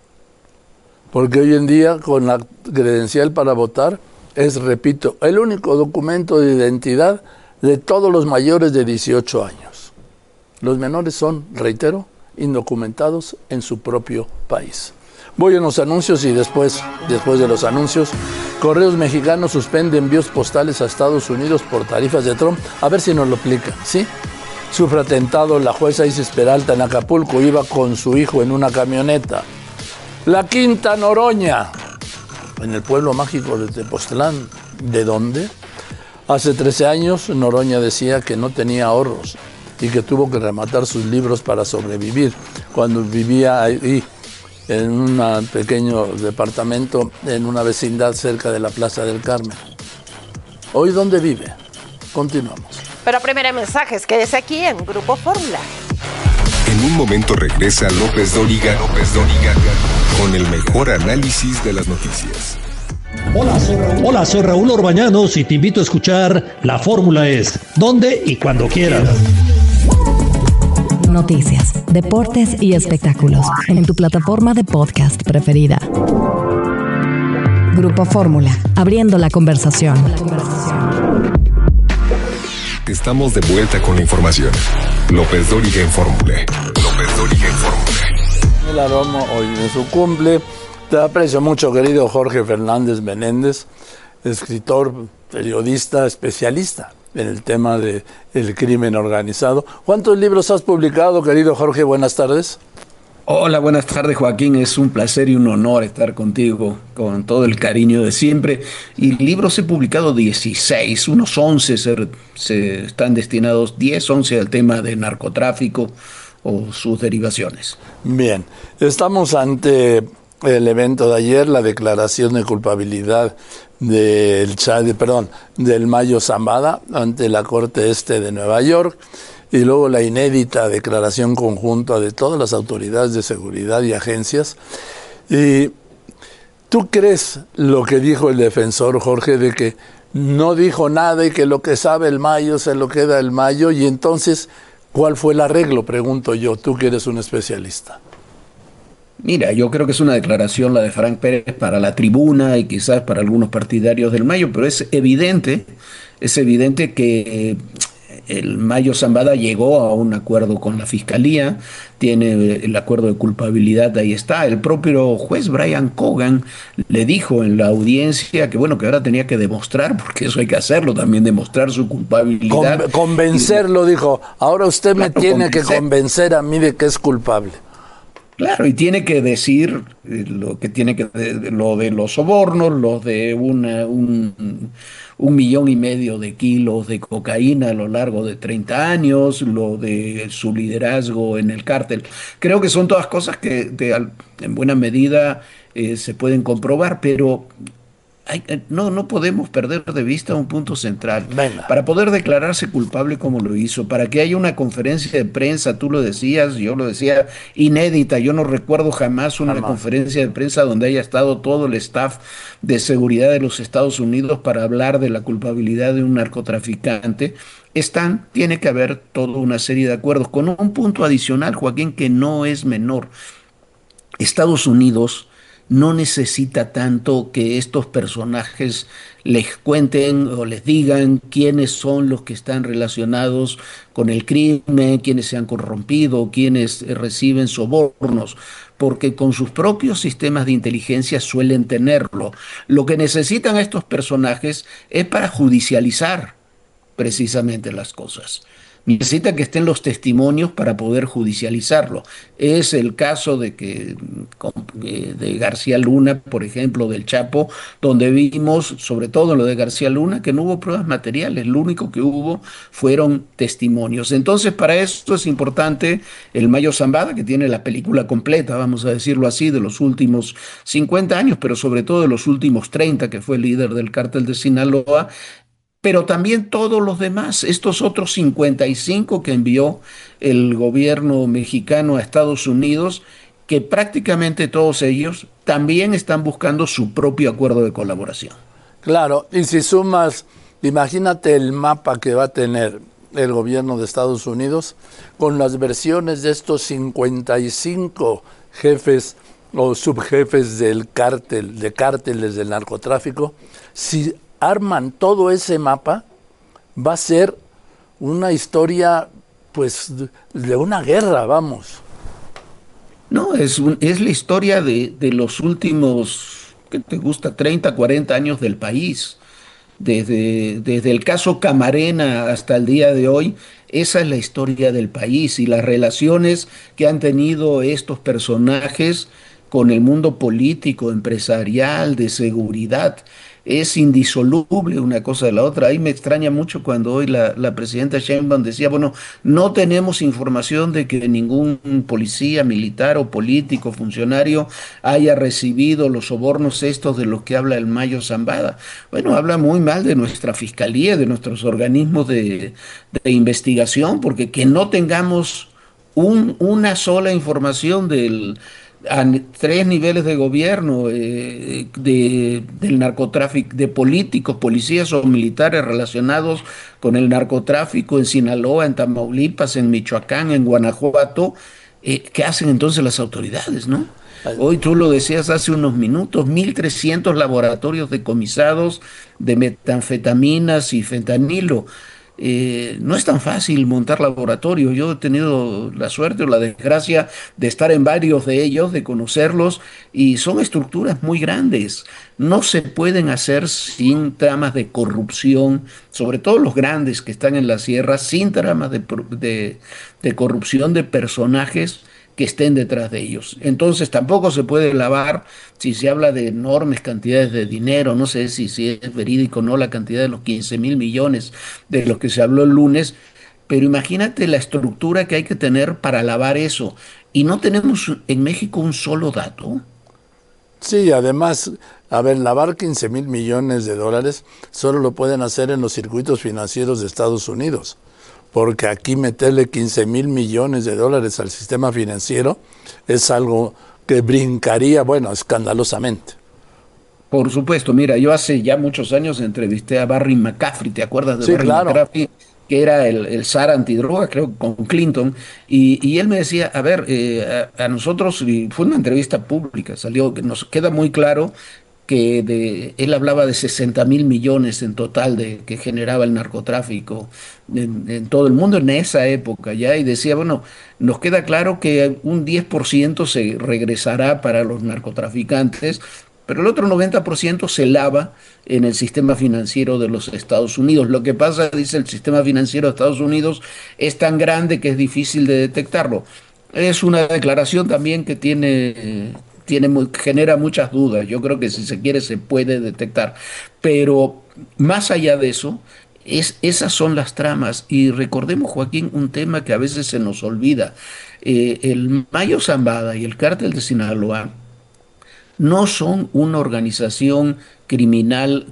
Speaker 4: Porque hoy en día con la credencial para votar es, repito, el único documento de identidad de todos los mayores de 18 años. Los menores son, reitero, indocumentados en su propio país. Voy a los anuncios y después de los anuncios, Correos Mexicanos suspende envíos postales a Estados Unidos por tarifas de Trump. A ver si nos lo aplican, ¿sí? Sufre atentado la jueza Isis Peralta en Acapulco, iba con su hijo en una camioneta. La Quinta Noroña, en el pueblo mágico de Tepoztlán. ¿De dónde? Hace 13 años Noroña decía que no tenía ahorros y que tuvo que rematar sus libros para sobrevivir cuando vivía ahí en un pequeño departamento en una vecindad cerca de la Plaza del Carmen. ¿Hoy dónde vive? Continuamos.
Speaker 5: Pero primero mensajes, quédese aquí en Grupo Fórmula.
Speaker 2: En un momento regresa López Dóriga con el mejor análisis de las noticias.
Speaker 8: Hola, soy Raúl Orbañanos y te invito a escuchar La Fórmula Es, donde y cuando quieras.
Speaker 11: Noticias, deportes y espectáculos en tu plataforma de podcast preferida. Grupo Fórmula, abriendo la conversación.
Speaker 2: Estamos de vuelta con la información. López Dóriga en Fórmula.
Speaker 4: El aroma hoy de su cumple. Te aprecio mucho, querido Jorge Fernández Menéndez, escritor, periodista, especialista en el tema del crimen organizado. ¿Cuántos libros has publicado, querido Jorge? Buenas tardes.
Speaker 23: Hola, buenas tardes, Joaquín. Es un placer y un honor estar contigo, con todo el cariño de siempre. Y libros he publicado 16, unos 11 se están destinados, 10, 11 al tema de narcotráfico o sus derivaciones.
Speaker 4: Bien, estamos ante el evento de ayer, la declaración de culpabilidad del Mayo Zambada ante la Corte de Nueva York, y luego la inédita declaración conjunta de todas las autoridades de seguridad y agencias. Y ¿tú crees lo que dijo el defensor, Jorge, de que no dijo nada y que lo que sabe el Mayo se lo queda el Mayo? Y entonces, ¿cuál fue el arreglo? Pregunto yo, tú que eres un especialista.
Speaker 23: Mira, yo creo que es una declaración la de Frank Pérez para la Tribuna y quizás para algunos partidarios del Mayo, pero es evidente que el Mayo Zambada llegó a un acuerdo con la Fiscalía, tiene el acuerdo de culpabilidad, ahí está. El propio juez Brian Cogan le dijo en la audiencia que bueno, que ahora tenía que demostrar, porque eso hay que hacerlo también, demostrar su culpabilidad.
Speaker 4: Convencerlo, dijo, ahora usted me tiene que convencer a mí de que es culpable.
Speaker 23: Claro, y tiene que decir lo de los sobornos, los de 1,5 millones de kilos de cocaína a lo largo de 30 años, lo de su liderazgo en el cártel. Creo que son todas cosas que en buena medida se pueden comprobar, pero no podemos perder de vista un punto central.
Speaker 4: Venga.
Speaker 23: Para poder declararse culpable como lo hizo, para que haya una conferencia de prensa, tú lo decías, yo lo decía, inédita, yo no recuerdo jamás una conferencia de prensa donde haya estado todo el staff de seguridad de los Estados Unidos para hablar de la culpabilidad de un narcotraficante. Tiene que haber toda una serie de acuerdos, con un punto adicional, Joaquín, que no es menor. Estados Unidos no necesita tanto que estos personajes les cuenten o les digan quiénes son los que están relacionados con el crimen, quiénes se han corrompido, quiénes reciben sobornos, porque con sus propios sistemas de inteligencia suelen tenerlo. Lo que necesitan estos personajes es para judicializar precisamente las cosas. Necesita que estén los testimonios para poder judicializarlo. Es el caso de García Luna, por ejemplo, del Chapo, donde vimos, sobre todo en lo de García Luna, que no hubo pruebas materiales, lo único que hubo fueron testimonios. Entonces, para esto es importante el Mayo Zambada, que tiene la película completa, vamos a decirlo así, de los últimos 50 años, pero sobre todo de los últimos 30, que fue el líder del cártel de Sinaloa, pero también todos los demás, estos otros 55 que envió el gobierno mexicano a Estados Unidos, que prácticamente todos ellos también están buscando su propio acuerdo de colaboración.
Speaker 4: Claro, y si sumas, imagínate el mapa que va a tener el gobierno de Estados Unidos con las versiones de estos 55 jefes o subjefes del cártel, de cárteles del narcotráfico. Si arman todo ese mapa, va a ser una historia, pues, de una guerra, vamos.
Speaker 23: No, es la historia de los últimos, ¿qué te gusta?, 30, 40 años del país. Desde el caso Camarena hasta el día de hoy, esa es la historia del país y las relaciones que han tenido estos personajes con el mundo político, empresarial, de seguridad. Es indisoluble una cosa de la otra. Ahí me extraña mucho cuando hoy la presidenta Sheinbaum decía, bueno, no tenemos información de que ningún policía, militar o político, funcionario haya recibido los sobornos estos de los que habla el Mayo Zambada. Bueno, habla muy mal de nuestra fiscalía, de nuestros organismos de investigación, porque que no tengamos una sola información a 3 niveles de gobierno del narcotráfico, de políticos, policías o militares relacionados con el narcotráfico en Sinaloa, en Tamaulipas, en Michoacán, en Guanajuato. ¿Qué hacen entonces las autoridades, no? Hoy tú lo decías hace unos minutos, 1.300 laboratorios decomisados de metanfetaminas y fentanilo. No es tan fácil montar laboratorios. Yo he tenido la suerte o la desgracia de estar en varios de ellos, de conocerlos, y son estructuras muy grandes. No se pueden hacer sin tramas de corrupción, sobre todo los grandes que están en la sierra, sin tramas de corrupción de personajes que estén detrás de ellos. Entonces tampoco se puede lavar, si se habla de enormes cantidades de dinero, no sé si es verídico o no la cantidad de los 15,000 millones de los que se habló el lunes, pero imagínate la estructura que hay que tener para lavar eso. Y no tenemos en México un solo dato
Speaker 4: Sí, además, a ver, lavar 15 mil millones de dólares solo lo pueden hacer en los circuitos financieros de Estados Unidos, porque aquí meterle 15 mil millones de dólares al sistema financiero es algo que brincaría, bueno, escandalosamente.
Speaker 23: Por supuesto, mira, yo hace ya muchos años entrevisté a Barry McCaffrey, ¿te acuerdas de
Speaker 4: Sí,
Speaker 23: Barry
Speaker 4: claro.
Speaker 23: McCaffrey? Que era el zar antidroga, creo, con Clinton, y él me decía, a ver, a nosotros, y fue una entrevista pública, salió, que nos queda muy claro que él hablaba de 60 mil millones en total que generaba el narcotráfico en todo el mundo en esa época ya, y decía, bueno, nos queda claro que un 10% se regresará para los narcotraficantes, pero el otro 90% se lava en el sistema financiero de los Estados Unidos. Lo que pasa, dice, el sistema financiero de Estados Unidos es tan grande que es difícil de detectarlo. Es una declaración también que genera muchas dudas. Yo creo que si se quiere se puede detectar. Pero más allá de eso, esas son las tramas. Y recordemos, Joaquín, un tema que a veces se nos olvida. El Mayo Zambada y el Cártel de Sinaloa no son una organización criminal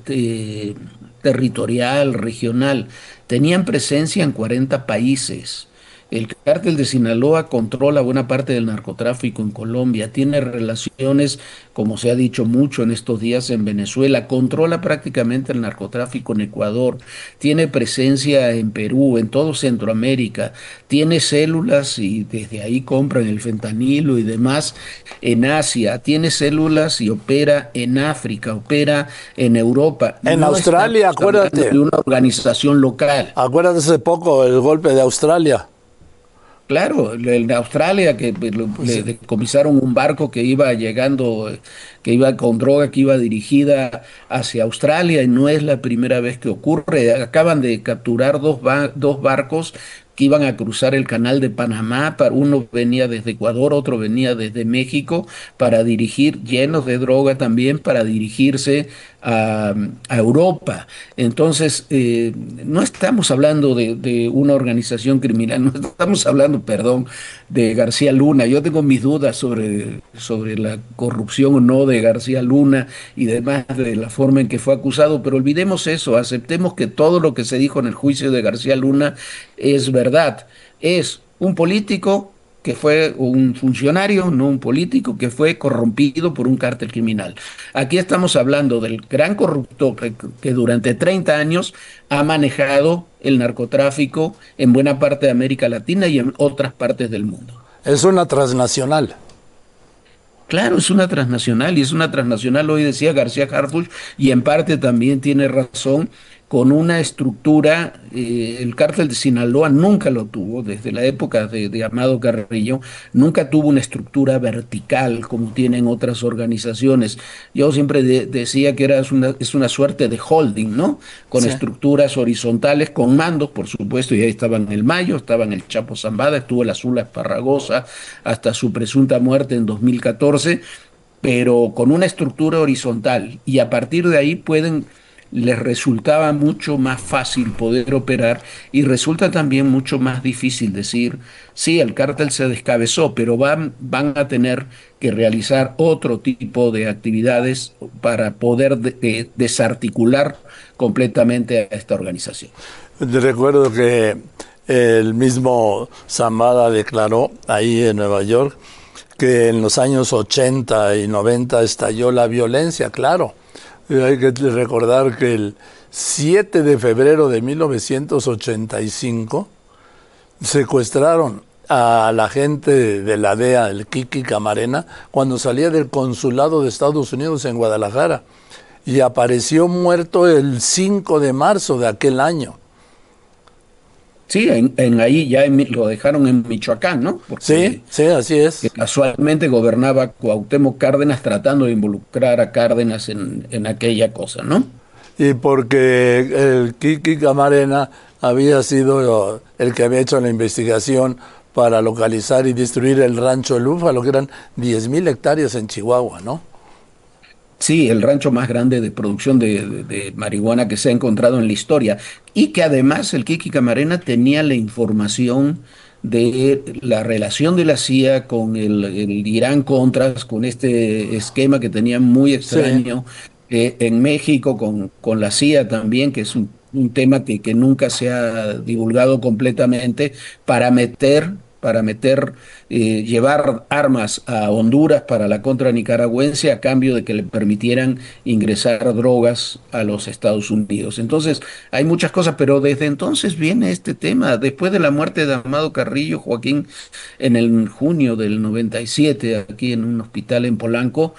Speaker 23: territorial, regional. Tenían presencia en 40 países. El cártel de Sinaloa controla buena parte del narcotráfico en Colombia, tiene relaciones, como se ha dicho mucho en estos días, en Venezuela, controla prácticamente el narcotráfico en Ecuador, tiene presencia en Perú, en todo Centroamérica, tiene células y desde ahí compran el fentanilo y demás en Asia, tiene células y opera en África, opera en Europa.
Speaker 4: En Australia, acuérdate.
Speaker 23: De una organización local.
Speaker 4: Acuérdate hace poco el golpe de Australia.
Speaker 23: Claro, en Australia que le decomisaron un barco que iba llegando, que iba con droga, que iba dirigida hacia Australia, y no es la primera vez que ocurre. Acaban de capturar dos barcos que iban a cruzar el canal de Panamá. Uno venía desde Ecuador, otro venía desde México, para dirigir, llenos de droga también, para dirigirse a Europa. Entonces, no estamos hablando de una organización criminal, no estamos hablando, perdón, de García Luna. Yo tengo mis dudas sobre la corrupción o no de García Luna y demás, de la forma en que fue acusado, pero olvidemos eso, aceptemos que todo lo que se dijo en el juicio de García Luna es verdad. Es un político que fue un funcionario, no un político, que fue corrompido por un cártel criminal. Aquí estamos hablando del gran corrupto que durante 30 años ha manejado el narcotráfico en buena parte de América Latina y en otras partes del mundo.
Speaker 4: Es una transnacional.
Speaker 23: Claro, es una transnacional, y es una transnacional, hoy decía García Harfuch, y en parte también tiene razón, con una estructura, el cártel de Sinaloa nunca lo tuvo, desde la época de Amado Carrillo, nunca tuvo una estructura vertical como tienen otras organizaciones. Yo siempre decía que es una suerte de holding, ¿no? Con
Speaker 4: Sí.
Speaker 23: estructuras horizontales, con mandos, por supuesto, y ahí estaban el Mayo, estaban el Chapo Zambada, estuvo el Azul Esparragosa, hasta su presunta muerte en 2014, pero con una estructura horizontal, y a partir de ahí les resultaba mucho más fácil poder operar, y resulta también mucho más difícil decir, sí, el cártel se descabezó, pero van a tener que realizar otro tipo de actividades para poder desarticular completamente a esta organización.
Speaker 4: Recuerdo que el mismo Zambada declaró ahí en Nueva York que en los años 80 y 90 estalló la violencia, claro. Hay que recordar que el 7 de febrero de 1985 secuestraron a la gente de la DEA, el Kiki Camarena, cuando salía del consulado de Estados Unidos en Guadalajara, y apareció muerto el 5 de marzo de aquel año.
Speaker 23: Sí, ahí ya lo dejaron en Michoacán, ¿no? Porque
Speaker 4: sí, así es.
Speaker 23: Que casualmente gobernaba Cuauhtémoc Cárdenas, tratando de involucrar a Cárdenas en aquella cosa, ¿no?
Speaker 4: Y porque el Kiki Camarena había sido el que había hecho la investigación para localizar y destruir el rancho El Búfalo, que eran 10,000 hectáreas en Chihuahua, ¿no?
Speaker 23: Sí, el rancho más grande de producción de marihuana que se ha encontrado en la historia, y que además el Kiki Camarena tenía la información de la relación de la CIA con el Irán-Contras, con este esquema que tenían muy extraño en México con la CIA también, que es un tema que nunca se ha divulgado completamente, para llevar armas a Honduras para la contra nicaragüense a cambio de que le permitieran ingresar drogas a los Estados Unidos. Entonces, hay muchas cosas, pero desde entonces viene este tema. Después de la muerte de Amado Carrillo, Joaquín, en el junio del 97, aquí en un hospital en Polanco,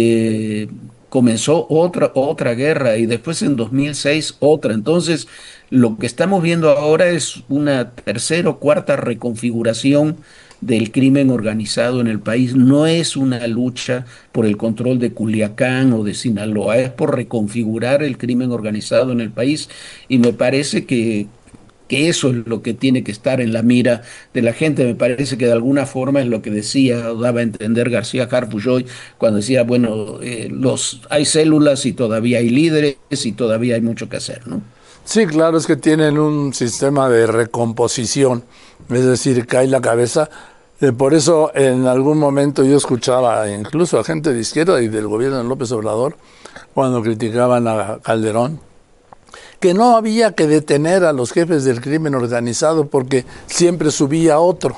Speaker 23: comenzó otra guerra, y después en 2006 otra. Entonces, lo que estamos viendo ahora es una tercera o cuarta reconfiguración del crimen organizado en el país. No es una lucha por el control de Culiacán o de Sinaloa, es por reconfigurar el crimen organizado en el país, y me parece que eso es lo que tiene que estar en la mira de la gente. Me parece que de alguna forma es lo que daba a entender García Harfuch hoy, cuando decía, bueno, hay células y todavía hay líderes y todavía hay mucho que hacer, ¿no?
Speaker 4: Sí, claro, es que tienen un sistema de recomposición, es decir, cae la cabeza. Por eso en algún momento yo escuchaba incluso a gente de izquierda y del gobierno de López Obrador, cuando criticaban a Calderón, que no había que detener a los jefes del crimen organizado porque siempre subía otro,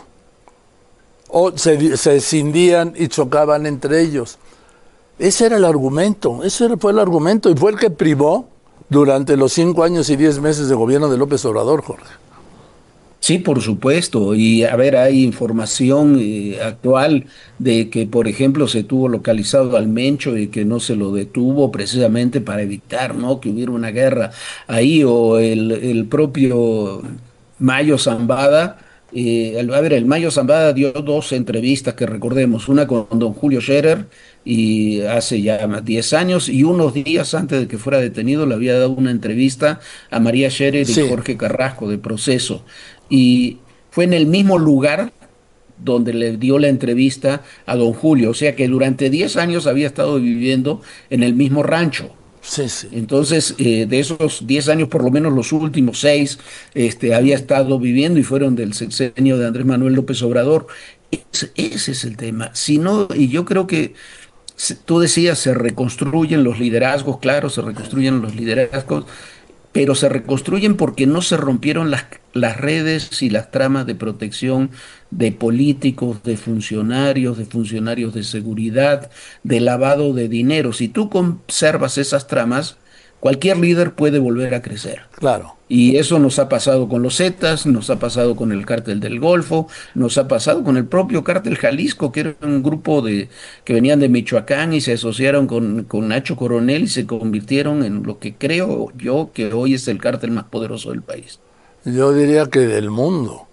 Speaker 4: o se escindían y chocaban entre ellos. Ese era el argumento, fue el argumento, y fue el que privó durante los 5 años y 10 meses de gobierno de López Obrador, Jorge.
Speaker 23: Sí, por supuesto. Y a ver, hay información actual de que, por ejemplo, se tuvo localizado al Mencho y que no se lo detuvo precisamente para evitar, ¿no?, que hubiera una guerra ahí, o el propio Mayo Zambada. El Mayo Zambada dio 2 entrevistas que recordemos, una con don Julio Scherer, y hace ya 10 años, y unos días antes de que fuera detenido le había dado una entrevista a María Scherer y Jorge Carrasco de Proceso, y fue en el mismo lugar donde le dio la entrevista a don Julio, o sea que durante 10 años había estado viviendo en el mismo rancho.
Speaker 4: Sí, sí.
Speaker 23: Entonces, de esos 10 años, por lo menos los últimos 6, había estado viviendo, y fueron del sexenio de Andrés Manuel López Obrador. Ese es el tema. Si no, y yo creo que tú decías, se reconstruyen los liderazgos, claro, se reconstruyen los liderazgos, pero se reconstruyen porque no se rompieron las redes y las tramas de protección de políticos, de funcionarios de seguridad, de lavado de dinero. Si tú conservas esas tramas, cualquier líder puede volver a crecer.
Speaker 4: Claro.
Speaker 23: Y eso nos ha pasado con los Zetas, nos ha pasado con el Cártel del Golfo, nos ha pasado con el propio Cártel Jalisco, que era un grupo que venían de Michoacán y se asociaron con Nacho Coronel y se convirtieron en lo que creo yo que hoy es el cártel más poderoso del país.
Speaker 4: Yo diría que del mundo.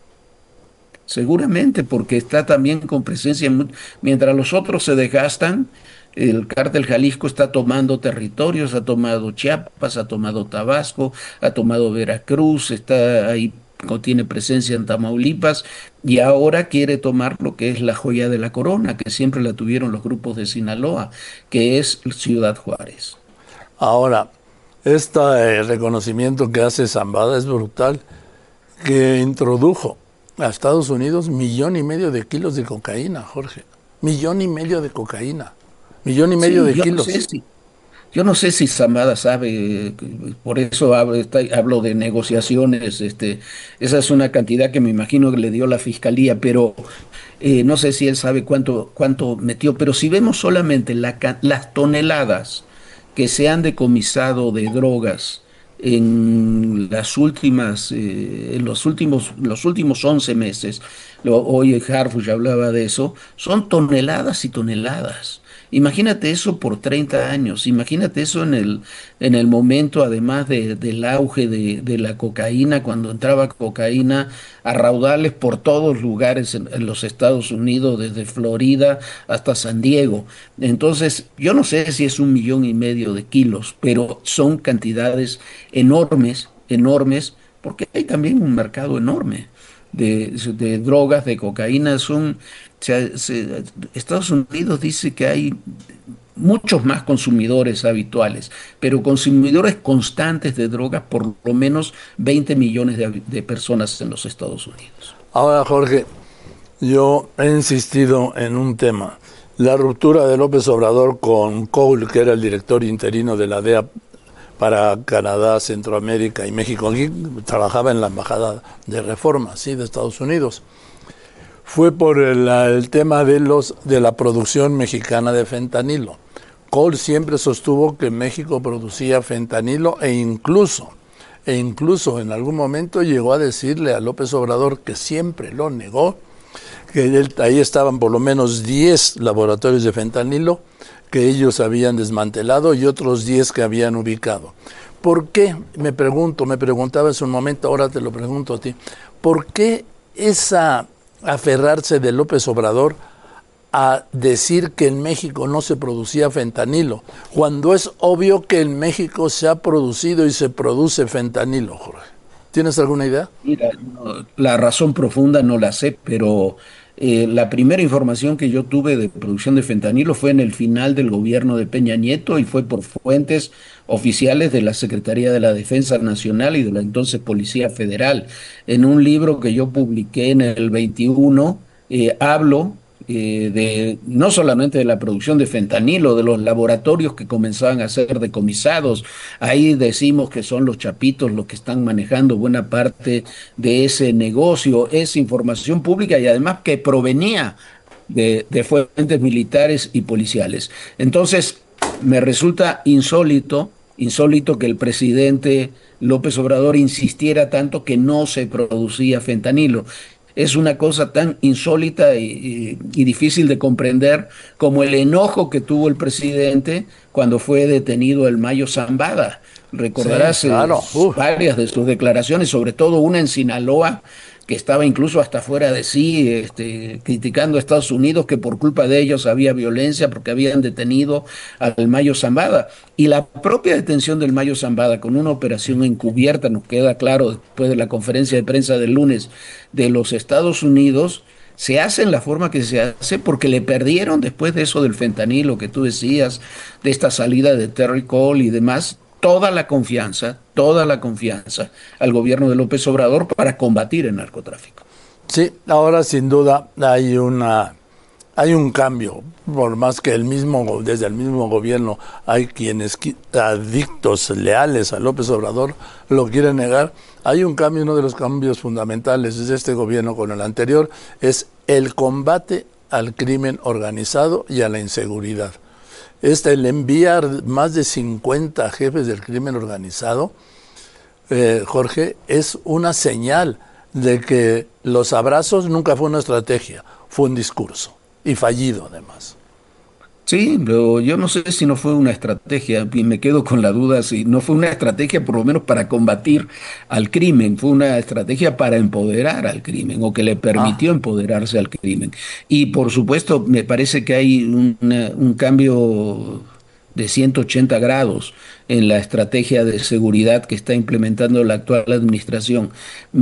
Speaker 23: Seguramente, porque está también con presencia, mientras los otros se desgastan, el Cártel Jalisco está tomando territorios, ha tomado Chiapas, ha tomado Tabasco, ha tomado Veracruz, está ahí, tiene presencia en Tamaulipas, y ahora quiere tomar lo que es la joya de la corona, que siempre la tuvieron los grupos de Sinaloa, que es Ciudad Juárez.
Speaker 4: Ahora, este reconocimiento que hace Zambada es brutal, que introdujo a Estados Unidos 1,5 millones de kilos de cocaína, Jorge. 1,5 millones de cocaína. 1,5 millones de kilos.
Speaker 23: Yo no sé si Zambada sabe, por eso hablo de negociaciones. Esa es una cantidad que me imagino que le dio la fiscalía, pero no sé si él sabe cuánto metió. Pero si vemos solamente las toneladas que se han decomisado de drogas en los últimos 11 meses, hoy Harfuch hablaba de eso, son toneladas y toneladas. Imagínate eso por 30 años, imagínate eso en el momento, además del auge de la cocaína, cuando entraba cocaína a raudales por todos lugares en los Estados Unidos, desde Florida hasta San Diego. Entonces, yo no sé si es 1,5 millones de kilos, pero son cantidades enormes, porque hay también un mercado enorme de drogas, de cocaína. Estados Unidos dice que hay muchos más consumidores habituales, pero consumidores constantes de drogas, por lo menos 20 millones de personas en los Estados Unidos.
Speaker 4: Ahora, Jorge, yo he insistido en un tema. La ruptura de López Obrador con Cole, que era el director interino de la DEA para Canadá, Centroamérica y México. Aquí trabajaba en la Embajada de Reforma, sí, de Estados Unidos. Fue por el tema de la producción mexicana de fentanilo. Cole siempre sostuvo que México producía fentanilo e incluso en algún momento llegó a decirle a López Obrador, que siempre lo negó, que ahí estaban por lo menos 10 laboratorios de fentanilo que ellos habían desmantelado y otros 10 que habían ubicado. ¿Por qué? Me preguntaba en un momento, ahora te lo pregunto a ti, ¿por qué esa aferrarse de López Obrador a decir que en México no se producía fentanilo, cuando es obvio que en México se ha producido y se produce fentanilo, Jorge? ¿Tienes alguna idea?
Speaker 23: Mira, no, la razón profunda no la sé, pero la primera información que yo tuve de producción de fentanilo fue en el final del gobierno de Peña Nieto y fue por fuentes oficiales de la Secretaría de la Defensa Nacional y de la entonces Policía Federal. En un libro que yo publiqué en el 21, hablo no solamente de la producción de fentanilo, de los laboratorios que comenzaban a ser decomisados. Ahí decimos que son los chapitos los que están manejando buena parte de ese negocio. Es información pública y además que provenía de fuentes militares y policiales. Entonces, me resulta insólito que el presidente López Obrador insistiera tanto que no se producía fentanilo. Es una cosa tan insólita y difícil de comprender como el enojo que tuvo el presidente cuando fue detenido el Mayo Zambada. Recordarás, sí, claro, varias de sus declaraciones, sobre todo una en Sinaloa, que estaba incluso hasta fuera de sí, criticando a Estados Unidos, que por culpa de ellos había violencia porque habían detenido al Mayo Zambada. Y la propia detención del Mayo Zambada con una operación encubierta, nos queda claro después de la conferencia de prensa del lunes, de los Estados Unidos, se hace en la forma que se hace porque le perdieron después de eso del fentanilo que tú decías, de esta salida de Terry Cole y demás, toda la confianza al gobierno de López Obrador para combatir el narcotráfico.
Speaker 4: Sí, ahora sin duda hay un cambio, por más que desde el mismo gobierno hay quienes adictos, leales a López Obrador, lo quieren negar. Hay un cambio, uno de los cambios fundamentales de este gobierno con el anterior es el combate al crimen organizado y a la inseguridad. El enviar más de 50 jefes del crimen organizado, Jorge, es una señal de que los abrazos nunca fue una estrategia, fue un discurso, y fallido además.
Speaker 23: Sí, pero yo no sé si no fue una estrategia, y me quedo con la duda si no fue una estrategia por lo menos para combatir al crimen, fue una estrategia para empoderar al crimen o que le permitió empoderarse al crimen. Y por supuesto me parece que hay un cambio de 180 grados en la estrategia de seguridad que está implementando la actual administración.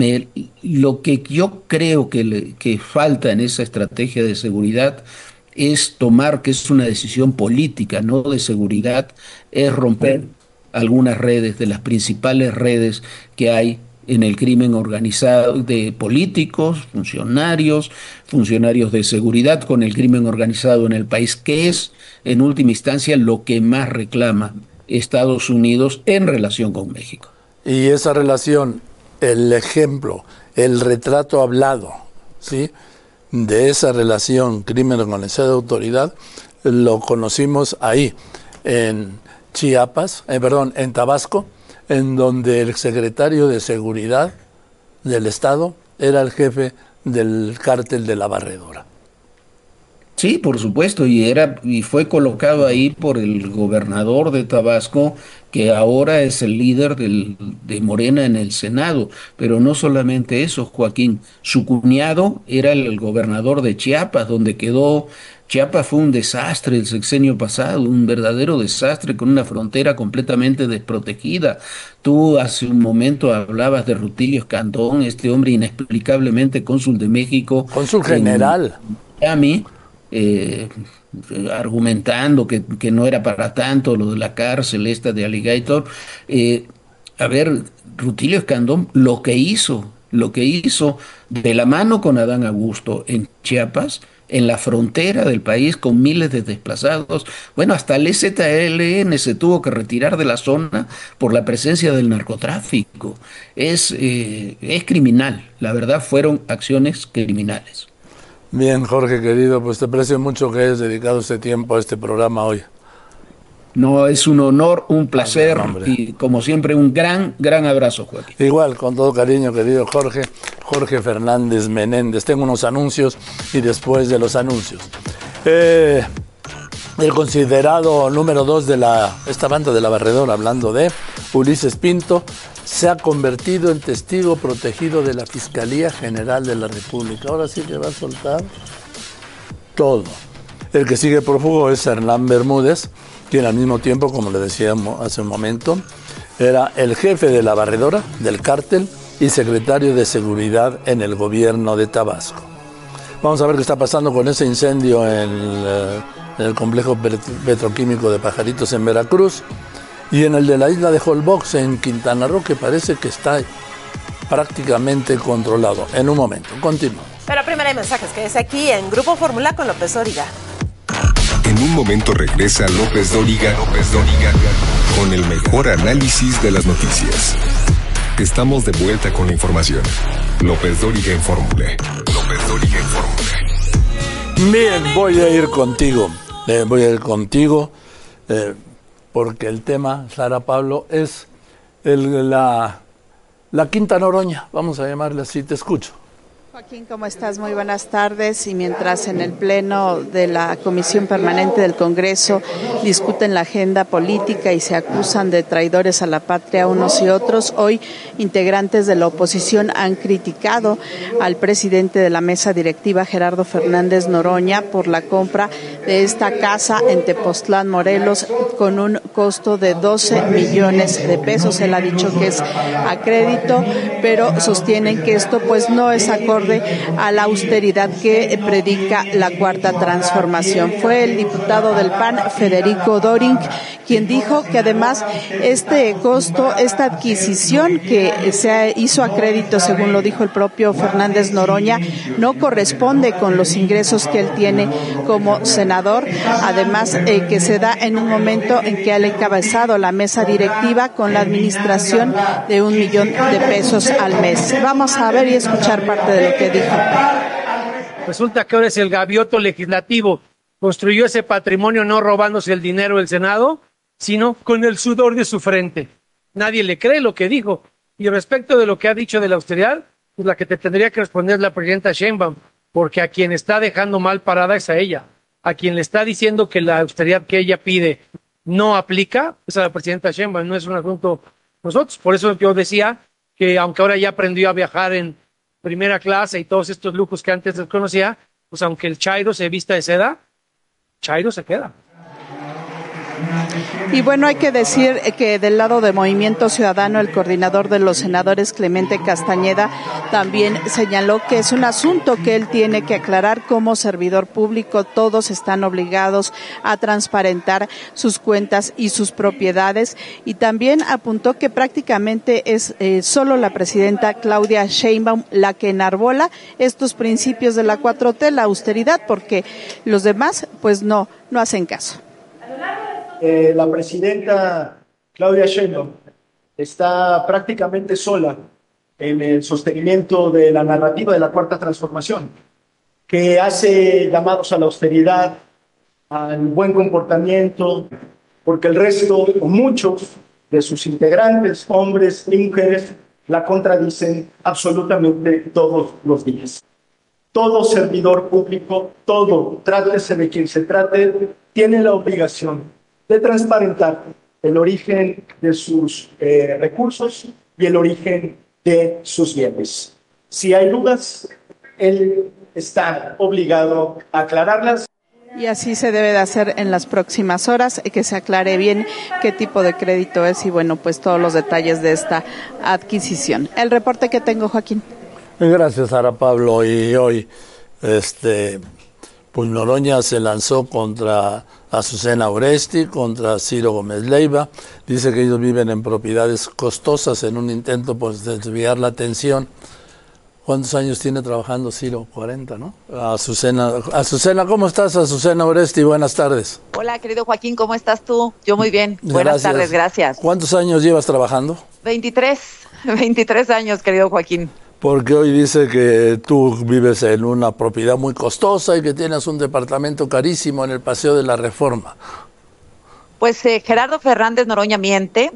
Speaker 23: Lo que yo creo que falta en esa estrategia de seguridad es tomar, que es una decisión política, no de seguridad, es romper algunas redes, de las principales redes que hay en el crimen organizado, de políticos, funcionarios de seguridad con el crimen organizado en el país, que es, en última instancia, lo que más reclama Estados Unidos en relación con México.
Speaker 4: Y esa relación, el ejemplo, el retrato hablado, ¿sí?, de esa relación crimen organizado de autoridad, lo conocimos ahí, en en Tabasco, en donde el secretario de Seguridad del Estado era el jefe del cártel de la Barredora.
Speaker 23: Sí, por supuesto, y fue colocado ahí por el gobernador de Tabasco, que ahora es el líder de Morena en el Senado. Pero no solamente eso, Joaquín, su cuñado era el gobernador de Chiapas, donde quedó. Chiapas fue un desastre el sexenio pasado, un verdadero desastre con una frontera completamente desprotegida. Tú hace un momento hablabas de Rutilio Escandón, este hombre inexplicablemente cónsul de México.
Speaker 4: Cónsul general.
Speaker 23: En Miami, argumentando que no era para tanto lo de la cárcel esta de Alligator. Rutilio Escandón lo que hizo lo que hizo de la mano con Adán Augusto en Chiapas, en la frontera del país con miles de desplazados. Bueno, hasta el EZLN se tuvo que retirar de la zona por la presencia del narcotráfico. Es criminal, la verdad fueron acciones criminales.
Speaker 4: Bien, Jorge querido, pues te aprecio mucho que hayas dedicado este tiempo a este programa hoy.
Speaker 23: No, es un honor, un placer y como siempre un gran abrazo, Joaquín.
Speaker 4: Igual, con todo cariño, querido Jorge Fernández Menéndez. Tengo unos anuncios y después de los anuncios. El considerado número 2 de esta banda de La Barredora, hablando de Ulises Pinto, se ha convertido en testigo protegido de la Fiscalía General de la República. Ahora sí que va a soltar todo. El que sigue prófugo es Hernán Bermúdez, quien al mismo tiempo, como le decíamos hace un momento, era el jefe de La Barredora, del cártel, y secretario de Seguridad en el gobierno de Tabasco. Vamos a ver qué está pasando con ese incendio en el complejo petroquímico de Pajaritos en Veracruz y en el de la isla de Holbox en Quintana Roo, que parece que está prácticamente controlado. En un momento, continuamos.
Speaker 5: Pero primero hay mensajes, que es aquí en Grupo Fórmula con López Dóriga.
Speaker 2: En un momento regresa López Dóriga con el mejor análisis de las noticias. Estamos de vuelta con la información. López Dóriga en Fórmula.
Speaker 4: Bien, voy a ir contigo. Porque el tema, Sara Pablo, es la Quinta Noroña. Vamos a llamarle así. Te escucho.
Speaker 9: Joaquín, ¿cómo estás? Muy buenas tardes. Y mientras en el Pleno de la Comisión Permanente del Congreso discuten la agenda política y se acusan de traidores a la patria unos y otros, hoy integrantes de la oposición han criticado al presidente de la mesa directiva, Gerardo Fernández Noroña, por la compra de esta casa en Tepoztlán, Morelos, con un costo de 12 millones de pesos. Él ha dicho que es a crédito, pero sostienen que esto pues no es acorde a la austeridad que predica la Cuarta Transformación. Fue el diputado del PAN, Federico Doring, quien dijo que además este costo, esta adquisición que se hizo a crédito, según lo dijo el propio Fernández Noroña, no corresponde con los ingresos que él tiene como senador. Además, que se da en un momento en que ha encabezado la mesa directiva con la administración de 1 millón de pesos al mes. Vamos a ver y escuchar parte de lo que dijo.
Speaker 10: Resulta que ahora es el gavioto legislativo. Construyó ese patrimonio no robándose el dinero del Senado, sino con el sudor de su frente. Nadie le cree lo que dijo. Y respecto de lo que ha dicho de la austeridad, pues la que te tendría que responder es la presidenta Sheinbaum, porque a quien está dejando mal parada es a ella. A quien le está diciendo que la austeridad que ella pide no aplica, es a la presidenta Sheinbaum, no es un asunto nosotros. Por eso yo decía que aunque ahora ya aprendió a viajar en primera clase y todos estos lujos que antes desconocía, pues aunque el chairo se vista de seda, chairo se queda.
Speaker 9: Y bueno, hay que decir que del lado de Movimiento Ciudadano, el coordinador de los senadores, Clemente Castañeda, también señaló que es un asunto que él tiene que aclarar como servidor público. Todos están obligados a transparentar sus cuentas y sus propiedades. Y también apuntó que prácticamente es solo la presidenta Claudia Sheinbaum la que enarbola estos principios de la 4T, la austeridad, porque los demás pues no hacen caso.
Speaker 12: La presidenta Claudia Sheinbaum está prácticamente sola en el sostenimiento de la narrativa de la Cuarta Transformación, que hace llamados a la austeridad, al buen comportamiento, porque el resto, o muchos de sus integrantes, hombres y mujeres, la contradicen absolutamente todos los días. Todo servidor público, todo, trátese de quien se trate, tiene la obligación de transparentar el origen de sus recursos y el origen de sus bienes. Si hay dudas, él está obligado a aclararlas.
Speaker 9: Y así se debe de hacer en las próximas horas, que se aclare bien qué tipo de crédito es y bueno, pues todos los detalles de esta adquisición. El reporte que tengo, Joaquín.
Speaker 4: Gracias, Sara Pablo. Y hoy, pues Noroña se lanzó contra Azucena Oresti, contra Ciro Gómez Leiva. Dice que ellos viven en propiedades costosas en un intento por desviar la atención ¿Cuántos años tiene trabajando Ciro? 40, ¿no? Azucena, ¿cómo estás, Azucena Oresti? Buenas tardes.
Speaker 13: Hola, querido Joaquín, ¿cómo estás tú? Yo muy bien. Buenas tardes, gracias.
Speaker 4: ¿Cuántos años llevas trabajando?
Speaker 13: 23 años, querido Joaquín.
Speaker 4: Porque hoy dice que tú vives en una propiedad muy costosa y que tienes un departamento carísimo en el Paseo de la Reforma.
Speaker 13: Pues Gerardo Fernández Noroña miente.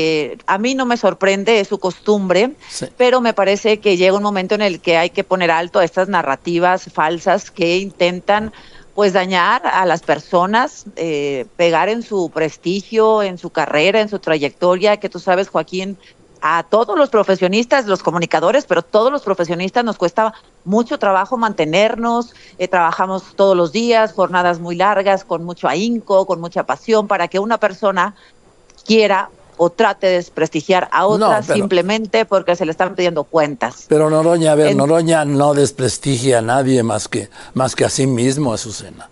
Speaker 13: A mí no me sorprende, es su costumbre, sí, pero me parece que llega un momento en el que hay que poner alto a estas narrativas falsas que intentan pues dañar a las personas, pegar en su prestigio, en su carrera, en su trayectoria, que tú sabes, Joaquín, a todos los profesionistas, los comunicadores, pero todos los profesionistas nos cuesta mucho trabajo mantenernos, trabajamos todos los días, jornadas muy largas, con mucho ahínco, con mucha pasión, para que una persona quiera o trate de desprestigiar a otras simplemente porque se le están pidiendo cuentas.
Speaker 4: Pero Noroña, Noroña no desprestigia a nadie más que a sí mismo, Azucena.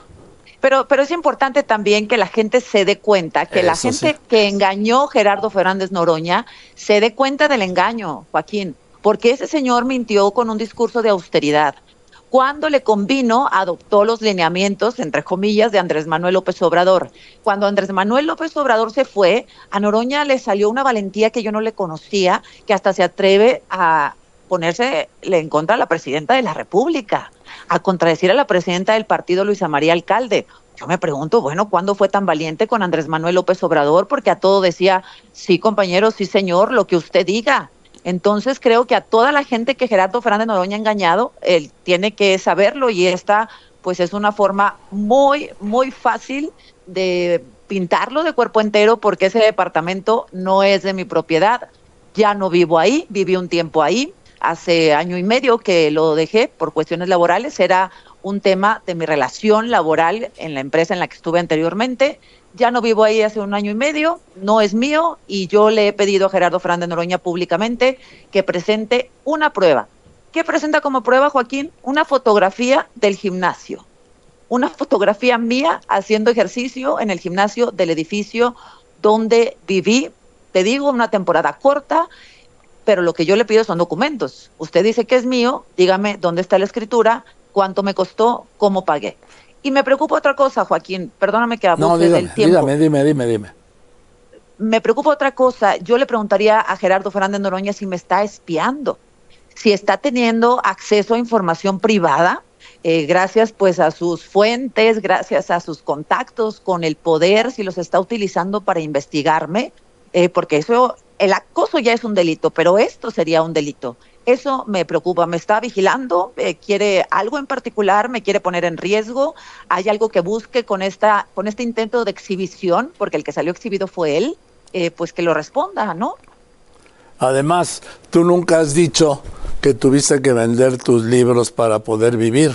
Speaker 13: Pero es importante también que la gente se dé cuenta, que la gente que engañó Gerardo Fernández Noroña se dé cuenta del engaño, Joaquín, porque ese señor mintió con un discurso de austeridad. Cuando le convino, adoptó los lineamientos, entre comillas, de Andrés Manuel López Obrador. Cuando Andrés Manuel López Obrador se fue, a Noroña le salió una valentía que yo no le conocía, que hasta se atreve a ponerse en contra de la presidenta de la República, a contradecir a la presidenta del partido, Luisa María Alcalde. Yo me pregunto, bueno, ¿cuándo fue tan valiente con Andrés Manuel López Obrador? Porque a todo decía, sí, compañero, sí, señor, lo que usted diga. Entonces creo que a toda la gente que Gerardo Fernández Noroña ha engañado, él tiene que saberlo, y esta pues es una forma muy, muy fácil de pintarlo de cuerpo entero, porque ese departamento no es de mi propiedad. Ya no vivo ahí, viví un tiempo ahí. Hace año y medio que lo dejé por cuestiones laborales, era un tema de mi relación laboral en la empresa en la que estuve anteriormente. Ya no vivo ahí hace un año y medio, no es mío, y yo le he pedido a Gerardo Fernández Noroña públicamente que presente una prueba. ¿Qué presenta como prueba, Joaquín? Una fotografía del gimnasio. Una fotografía mía haciendo ejercicio en el gimnasio del edificio donde viví, te digo, una temporada corta, pero lo que yo le pido son documentos. Usted dice que es mío, dígame dónde está la escritura, cuánto me costó, cómo pagué. Y me preocupa otra cosa, Joaquín, perdóname que abuse del tiempo.
Speaker 4: Dime.
Speaker 13: Me preocupa otra cosa, yo le preguntaría a Gerardo Fernández Noroña si me está espiando, si está teniendo acceso a información privada, gracias pues a sus fuentes, gracias a sus contactos con el poder, si los está utilizando para investigarme, porque eso... El acoso ya es un delito, pero esto sería un delito. Eso me preocupa, me está vigilando, quiere algo en particular, me quiere poner en riesgo. Hay algo que busque con este intento de exhibición, porque el que salió exhibido fue él, pues que lo responda, ¿no?
Speaker 4: Además, tú nunca has dicho que tuviste que vender tus libros para poder vivir.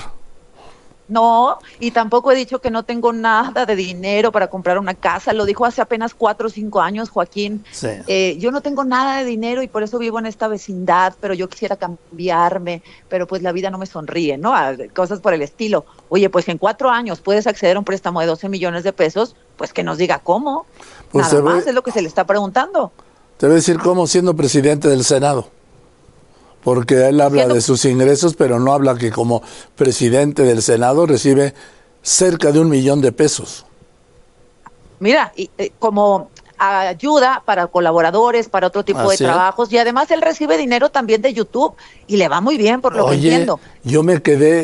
Speaker 13: No, y tampoco he dicho que no tengo nada de dinero para comprar una casa. Lo dijo hace apenas 4 o 5 años, Joaquín. Sí. Yo no tengo nada de dinero y por eso vivo en esta vecindad, pero yo quisiera cambiarme, pero pues la vida no me sonríe, ¿no? Cosas por el estilo. Oye, pues en 4 años puedes acceder a un préstamo de 12 millones de pesos, pues que nos diga cómo. Pues nada más es lo que se le está preguntando.
Speaker 4: Te voy a decir cómo, siendo presidente del Senado. Porque él habla de sus ingresos, pero no habla que como presidente del Senado recibe cerca de 1 millón de pesos.
Speaker 13: Mira, como ayuda para colaboradores, para otro tipo de trabajos, y además él recibe dinero también de YouTube, y le va muy bien, por lo que entiendo.
Speaker 4: Yo me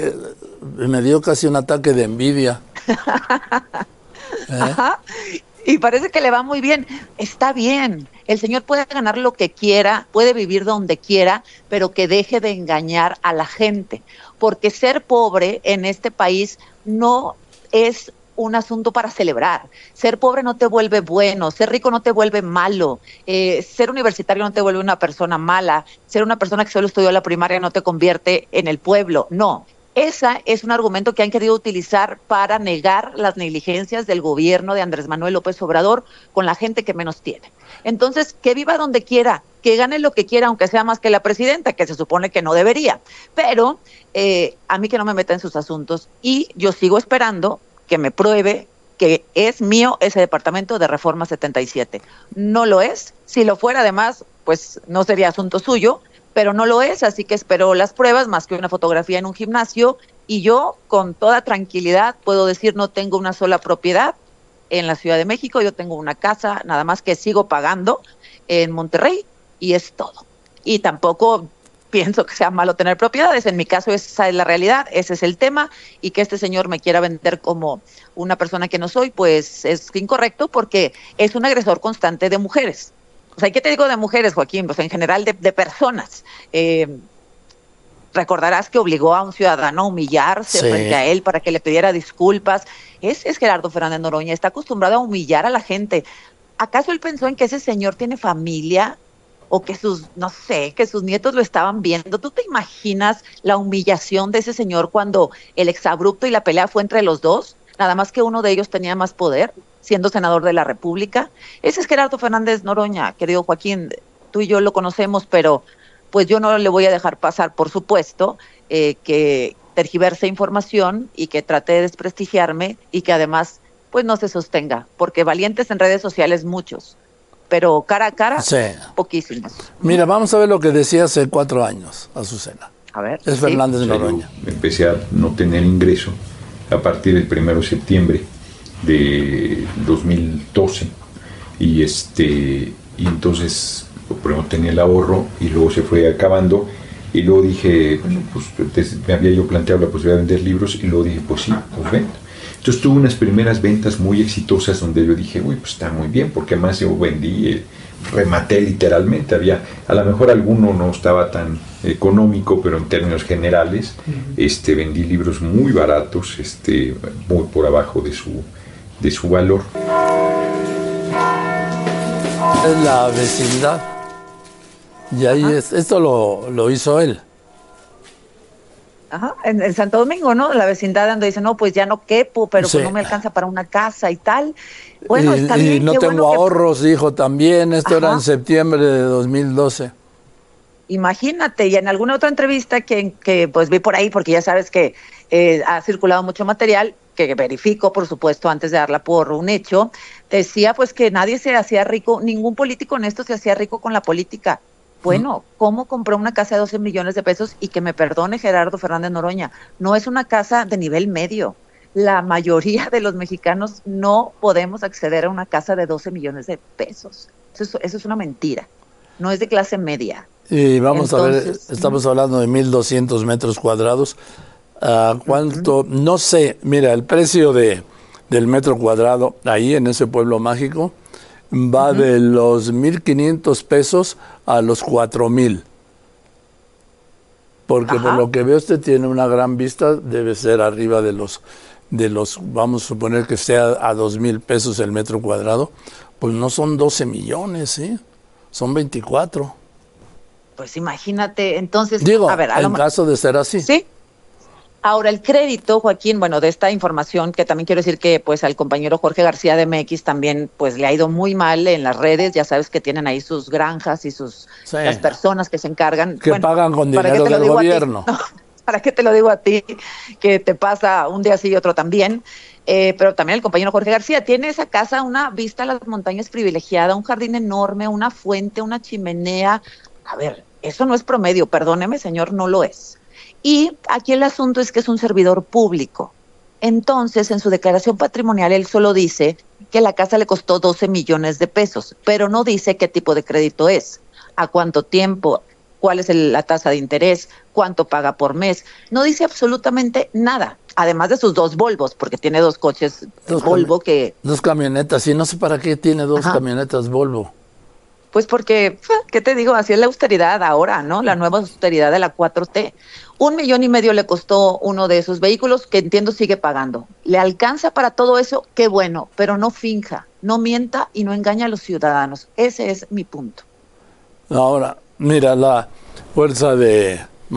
Speaker 4: dio casi un ataque de envidia.
Speaker 13: Ajá. Y parece que le va muy bien. Está bien. El señor puede ganar lo que quiera, puede vivir donde quiera, pero que deje de engañar a la gente. Porque ser pobre en este país no es un asunto para celebrar. Ser pobre no te vuelve bueno, ser rico no te vuelve malo, ser universitario no te vuelve una persona mala, ser una persona que solo estudió la primaria no te convierte en el pueblo. No. Ese es un argumento que han querido utilizar para negar las negligencias del gobierno de Andrés Manuel López Obrador con la gente que menos tiene. Entonces, que viva donde quiera, que gane lo que quiera, aunque sea más que la presidenta, que se supone que no debería. Pero a mí que no me meta en sus asuntos, y yo sigo esperando que me pruebe que es mío ese departamento de Reforma 77. No lo es. Si lo fuera, además, pues no sería asunto suyo, pero no lo es, así que espero las pruebas, más que una fotografía en un gimnasio, y yo con toda tranquilidad puedo decir no tengo una sola propiedad en la Ciudad de México, yo tengo una casa, nada más que sigo pagando en Monterrey, y es todo. Y tampoco pienso que sea malo tener propiedades, en mi caso esa es la realidad, ese es el tema, y que este señor me quiera vender como una persona que no soy, pues es incorrecto, porque es un agresor constante de mujeres. O sea, ¿qué te digo de mujeres, Joaquín? Pues en general de personas. Recordarás que obligó a un ciudadano a humillarse frente a él para que le pidiera disculpas. Es Gerardo Fernández Noroña, está acostumbrado a humillar a la gente. ¿Acaso él pensó en que ese señor tiene familia? O que que sus nietos lo estaban viendo. ¿Tú te imaginas la humillación de ese señor cuando el exabrupto y la pelea fue entre los dos? Nada más que uno de ellos tenía más poder, siendo senador de la República. Ese es Gerardo Fernández Noroña, querido Joaquín, tú y yo lo conocemos, pero pues yo no le voy a dejar pasar, por supuesto, que tergiverse información y que trate de desprestigiarme y que además pues no se sostenga, porque valientes en redes sociales muchos, pero cara a cara, poquísimos.
Speaker 4: Mira, vamos a ver lo que decía hace 4 años, Azucena.
Speaker 13: A ver.
Speaker 4: Es Fernández Noroña.
Speaker 14: Yo empecé a no tener ingreso a partir del 1 de septiembre de 2012 y entonces primero tenía el ahorro y luego se fue acabando y luego dije, bueno, pues me había yo planteado la posibilidad de vender libros y luego dije, pues sí, pues vendo. Entonces tuve unas primeras ventas muy exitosas donde yo dije, uy, pues está muy bien, porque además yo vendí, rematé literalmente, a lo mejor alguno no estaba tan económico, pero en términos generales, vendí libros muy baratos, muy por abajo de su valor.
Speaker 4: Es la vecindad. Y ahí esto lo hizo él.
Speaker 13: Ajá, en Santo Domingo, ¿no? La vecindad donde dice, no, pues ya no quepo, pero pues no me alcanza para una casa y tal. Bueno, está bien.
Speaker 4: Y no tengo ahorros, dijo también. Esto era en septiembre de 2012.
Speaker 13: Imagínate, y en alguna otra entrevista que pues vi por ahí, porque ya sabes que ha circulado mucho material, que verifico, por supuesto, antes de darla por un hecho, decía pues que nadie se hacía rico, ningún político honesto se hacía rico con la política. Bueno, ¿cómo compró una casa de 12 millones de pesos? Y que me perdone Gerardo Fernández Noroña, no es una casa de nivel medio. La mayoría de los mexicanos no podemos acceder a una casa de 12 millones de pesos. Eso es una mentira. No es de clase media.
Speaker 4: Y vamos a ver, estamos hablando de 1,200 metros cuadrados. ¿Cuánto? No sé, mira, el precio del metro cuadrado ahí en ese pueblo mágico va de los 1,500 pesos a los 4,000. Porque por lo que veo usted tiene una gran vista, debe ser arriba de los, vamos a suponer que sea a 2,000 pesos el metro cuadrado, pues no son 12 millones, ¿sí? Son 24.
Speaker 13: Pues imagínate, entonces,
Speaker 4: digo,
Speaker 13: a ver,
Speaker 4: en caso de ser así.
Speaker 13: Sí. Ahora, el crédito, Joaquín, bueno, de esta información, que también quiero decir que pues al compañero Jorge García de MX también pues le ha ido muy mal en las redes, ya sabes que tienen ahí sus granjas y las personas que se encargan.
Speaker 4: Que pagan con dinero del gobierno.
Speaker 13: No, ¿para qué te lo digo a ti? Que te pasa un día sí y otro también. Pero también el compañero Jorge García tiene esa casa, una vista a las montañas privilegiada, un jardín enorme, una fuente, una chimenea. A ver, eso no es promedio, perdóneme señor, no lo es. Y aquí el asunto es que es un servidor público. Entonces, en su declaración patrimonial, él solo dice que la casa le costó 12 millones de pesos, pero no dice qué tipo de crédito es, a cuánto tiempo, cuál es la tasa de interés, cuánto paga por mes. No dice absolutamente nada, además de sus 2 Volvos, porque tiene 2 coches Volvo que...
Speaker 4: 2 camionetas, y no sé para qué tiene 2 camionetas Volvo.
Speaker 13: Pues porque, ¿qué te digo? Así es la austeridad ahora, ¿no? La nueva austeridad de la 4T. 1,5 millones le costó uno de esos vehículos, que entiendo sigue pagando. ¿Le alcanza para todo eso? Qué bueno, pero no finja, no mienta y no engaña a los ciudadanos. Ese es mi punto.
Speaker 4: Ahora, mira, la fuerza de,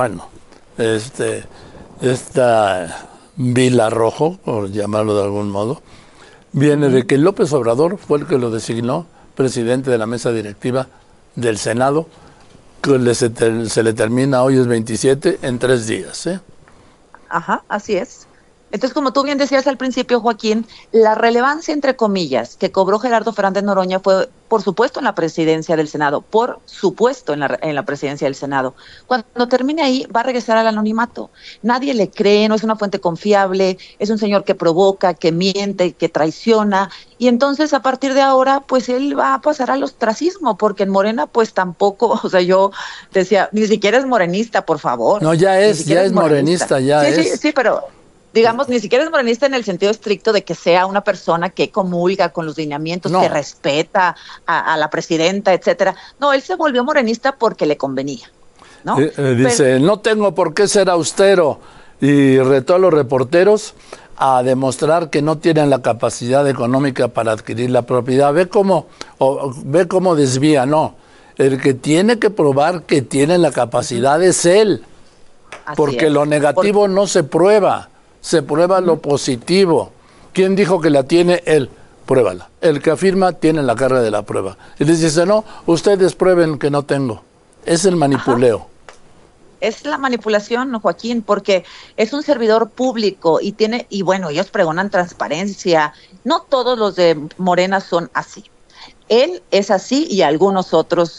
Speaker 4: esta Vila Rojo, por llamarlo de algún modo, viene de que López Obrador fue el que lo designó presidente de la mesa directiva del Senado, que se le termina, hoy es 27, en 3 días.
Speaker 13: Ajá, así es. Entonces, como tú bien decías al principio, Joaquín, la relevancia, entre comillas, que cobró Gerardo Fernández Noroña fue, por supuesto, en la presidencia del Senado, por supuesto en la presidencia del Senado. Cuando termine ahí, va a regresar al anonimato. Nadie le cree, no es una fuente confiable, es un señor que provoca, que miente, que traiciona, y entonces a partir de ahora, pues él va a pasar al ostracismo, porque en Morena, pues tampoco, o sea, yo decía, ni siquiera es morenista, por favor.
Speaker 4: No, ya es morenista, ya es.
Speaker 13: Sí, pero digamos, ni siquiera es morenista en el sentido estricto de que sea una persona que comulga con los lineamientos, que respeta a la presidenta, etcétera. No, él se volvió morenista porque le convenía, ¿no?
Speaker 4: Dice, no tengo por qué ser austero, y retó a los reporteros a demostrar que no tienen la capacidad económica para adquirir la propiedad. Ve cómo desvía, no. El que tiene que probar que tiene la capacidad es él. Porque lo negativo no se prueba, se prueba lo positivo. ¿Quién dijo que la tiene? Él. Pruébala. El que afirma tiene la carga de la prueba. Y les dice, no, ustedes prueben que no tengo. Es el manipuleo.
Speaker 13: Es la manipulación, Joaquín, porque es un servidor público y bueno, ellos pregonan transparencia. No todos los de Morena son así. Él es así y algunos otros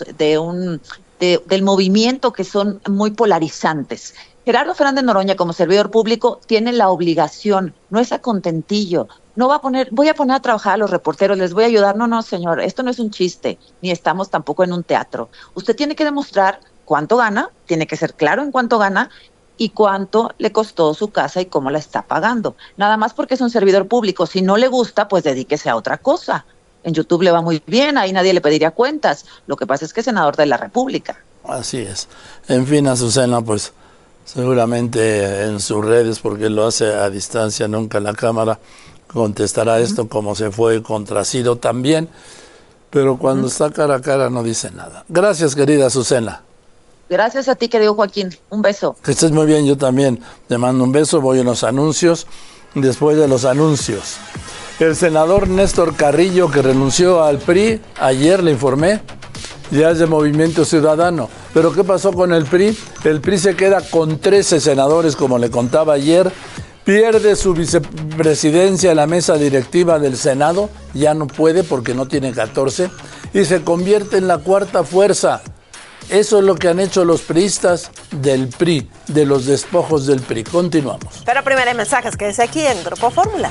Speaker 13: del movimiento que son muy polarizantes. Gerardo Fernández Noroña, como servidor público, tiene la obligación, no es a contentillo, no voy a poner a trabajar a los reporteros, les voy a ayudar. No, señor, esto no es un chiste, ni estamos tampoco en un teatro. Usted tiene que demostrar cuánto gana, tiene que ser claro en cuánto gana y cuánto le costó su casa y cómo la está pagando. Nada más porque es un servidor público. Si no le gusta, pues dedíquese a otra cosa. En YouTube le va muy bien, ahí nadie le pediría cuentas. Lo que pasa es que es senador de la República.
Speaker 4: Así es. En fin, Azucena, pues seguramente en sus redes, porque lo hace a distancia, nunca en la cámara, contestará esto como se fue contra Ciro también, pero cuando está cara a cara no dice nada. Gracias, querida Azucena.
Speaker 13: Gracias a ti, querido Joaquín. Un beso.
Speaker 4: Que estés muy bien, yo también te mando un beso. Voy a los anuncios. Después de los anuncios, el senador Néstor Carrillo, que renunció al PRI, ayer le informé, ya es de Movimiento Ciudadano. Pero ¿qué pasó con el PRI? El PRI se queda con 13 senadores, como le contaba ayer, pierde su vicepresidencia en la mesa directiva del Senado, ya no puede porque no tiene 14, y se convierte en la cuarta fuerza. Eso es lo que han hecho los priistas del PRI, de los despojos del PRI. Continuamos.
Speaker 5: Pero primero hay mensajes, que es aquí en Grupo Fórmula.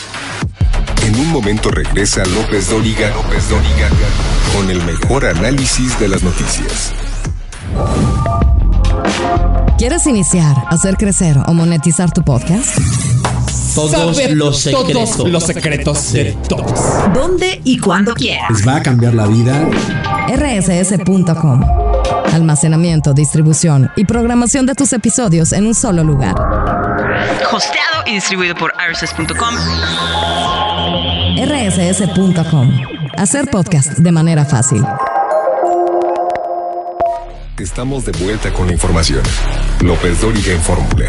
Speaker 2: En un momento regresa López Dóriga, con el mejor análisis de las noticias.
Speaker 11: ¿Quieres iniciar, hacer crecer o monetizar tu podcast?
Speaker 15: Todos los secretos de todos.
Speaker 11: ¿Dónde y cuándo quieras?
Speaker 15: Les va a cambiar la vida.
Speaker 11: rss.com. Almacenamiento, distribución y programación de tus episodios en un solo lugar.
Speaker 16: Hosteado y distribuido por rss.com.
Speaker 11: rss.com. Hacer podcast de manera fácil.
Speaker 2: Estamos de vuelta con la información. López Dóriga en Fórmula.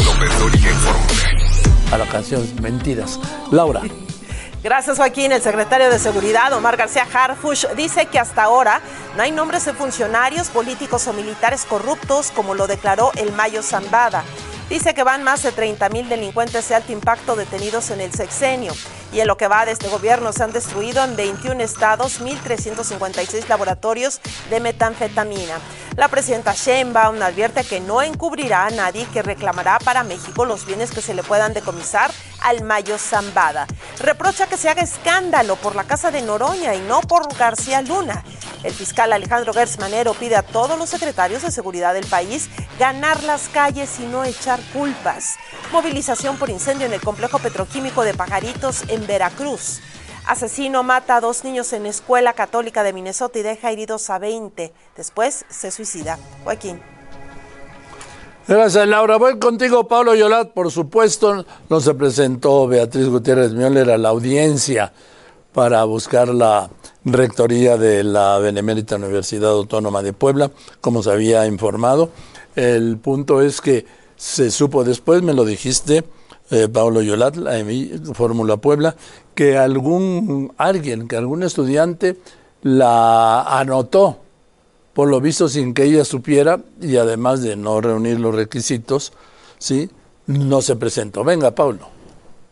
Speaker 4: A la canción Mentiras. Laura.
Speaker 5: Gracias, Joaquín. El secretario de Seguridad, Omar García Harfuch, dice que hasta ahora no hay nombres de funcionarios, políticos o militares corruptos, como lo declaró el Mayo Zambada. Dice que van más de 30,000 delincuentes de alto impacto detenidos en el sexenio. Y en lo que va de este gobierno se han destruido en 21 estados 1,356 laboratorios de metanfetamina. La presidenta Sheinbaum advierte que no encubrirá a nadie que reclamará para México los bienes que se le puedan decomisar al Mayo Zambada. Reprocha que se haga escándalo por la casa de Noroña y no por García Luna. El fiscal Alejandro Gertz Manero pide a todos los secretarios de seguridad del país ganar las calles y no echar culpas. Movilización por incendio en el complejo petroquímico de Pajaritos en Veracruz. Asesino mata a 2 niños en escuela católica de Minnesota y deja heridos a 20. Después se suicida. Joaquín.
Speaker 4: Gracias, Laura. Voy contigo, Pablo Yolat. Por supuesto, no se presentó Beatriz Gutiérrez Müller a la audiencia para buscar la rectoría de la Benemérita Universidad Autónoma de Puebla, como se había informado. El punto es que se supo después, me lo dijiste, Pablo Yolat, Fórmula Puebla, que algún estudiante la anotó, por lo visto sin que ella supiera, y además de no reunir los requisitos, ¿sí? No se presentó. Venga, Pablo.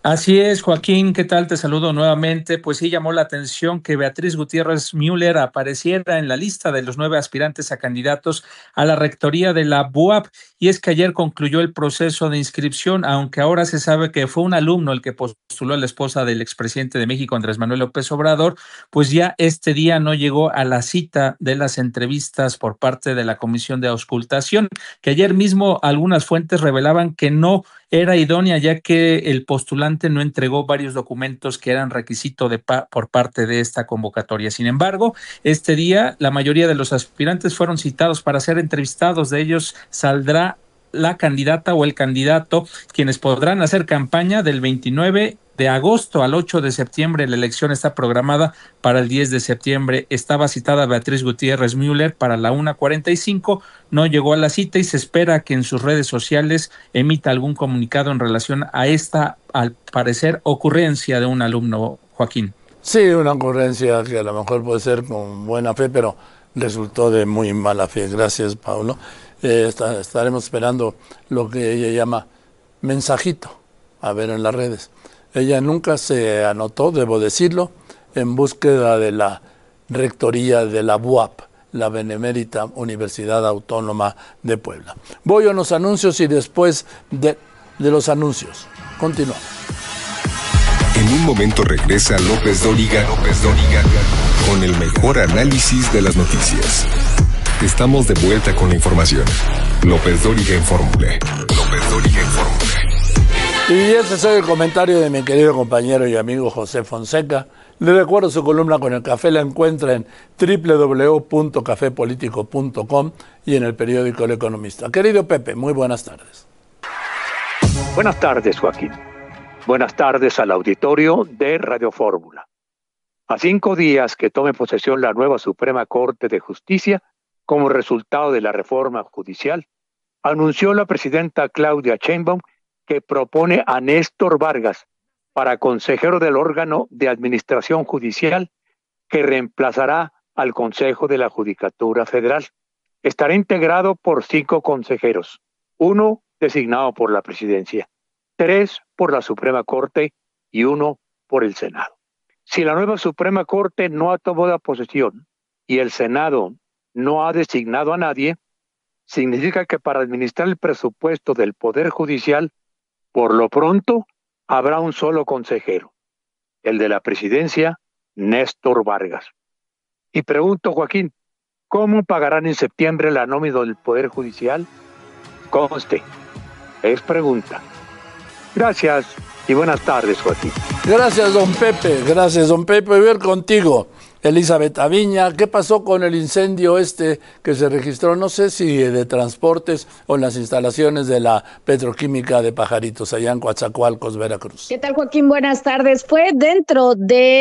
Speaker 17: Así es, Joaquín, ¿qué tal? Te saludo nuevamente. Pues sí, llamó la atención que Beatriz Gutiérrez Müller apareciera en la lista de los 9 aspirantes a candidatos a la rectoría de la BUAP, y es que ayer concluyó el proceso de inscripción, aunque ahora se sabe que fue un alumno el que postuló a la esposa del expresidente de México, Andrés Manuel López Obrador, pues ya este día no llegó a la cita de las entrevistas por parte de la Comisión de Auscultación, que ayer mismo algunas fuentes revelaban que no era idónea, ya que el postulante no entregó varios documentos que eran requisito por parte de esta convocatoria. Sin embargo, este día la mayoría de los aspirantes fueron citados para ser entrevistados. De ellos saldrá la candidata o el candidato, quienes podrán hacer campaña del 29 de agosto al 8 de septiembre. La elección está programada para el 10 de septiembre. Estaba citada Beatriz Gutiérrez Müller para la 1:45, no llegó a la cita y se espera que en sus redes sociales emita algún comunicado en relación a esta, al parecer, ocurrencia de un alumno, Joaquín.
Speaker 4: Sí, una ocurrencia que a lo mejor puede ser con buena fe, pero resultó de muy mala fe. Gracias, Paulo. Estaremos esperando lo que ella llama mensajito, a ver en las redes. Ella nunca se anotó, debo decirlo, en búsqueda de la rectoría de la BUAP, la Benemérita Universidad Autónoma de Puebla. Voy a unos anuncios y después de los anuncios continuamos.
Speaker 2: En un momento regresa López Dóriga con el mejor análisis de las noticias. Estamos de vuelta con la información. López Dóriga en Fórmula.
Speaker 4: Y ese es el comentario de mi querido compañero y amigo José Fonseca. Le recuerdo su columna con el café, la encuentra en www.cafepolitico.com y en el periódico El Economista. Querido Pepe, muy buenas tardes.
Speaker 18: Buenas tardes, Joaquín. Buenas tardes al auditorio de Radio Fórmula. A 5 días que tome posesión la nueva Suprema Corte de Justicia, como resultado de la reforma judicial, anunció la presidenta Claudia Sheinbaum que propone a Néstor Vargas para consejero del órgano de administración judicial que reemplazará al Consejo de la Judicatura Federal. Estará integrado por 5 consejeros, 1 designado por la presidencia, 3 por la Suprema Corte y 1 por el Senado. Si la nueva Suprema Corte no ha tomado posesión y el Senado no ha designado a nadie, significa que para administrar el presupuesto del Poder Judicial, por lo pronto, habrá un solo consejero, el de la presidencia, Néstor Vargas. Y pregunto, Joaquín, ¿cómo pagarán en septiembre la nómina del Poder Judicial? Conste, es pregunta. Gracias y buenas tardes, Joaquín.
Speaker 4: Gracias, don Pepe. Voy a ir contigo. Elizabeth Aviña, ¿qué pasó con el incendio que se registró, no sé si de transportes o en las instalaciones de la petroquímica de Pajaritos, allá en Coatzacoalcos, Veracruz?
Speaker 19: ¿Qué tal, Joaquín? Buenas tardes. Fue dentro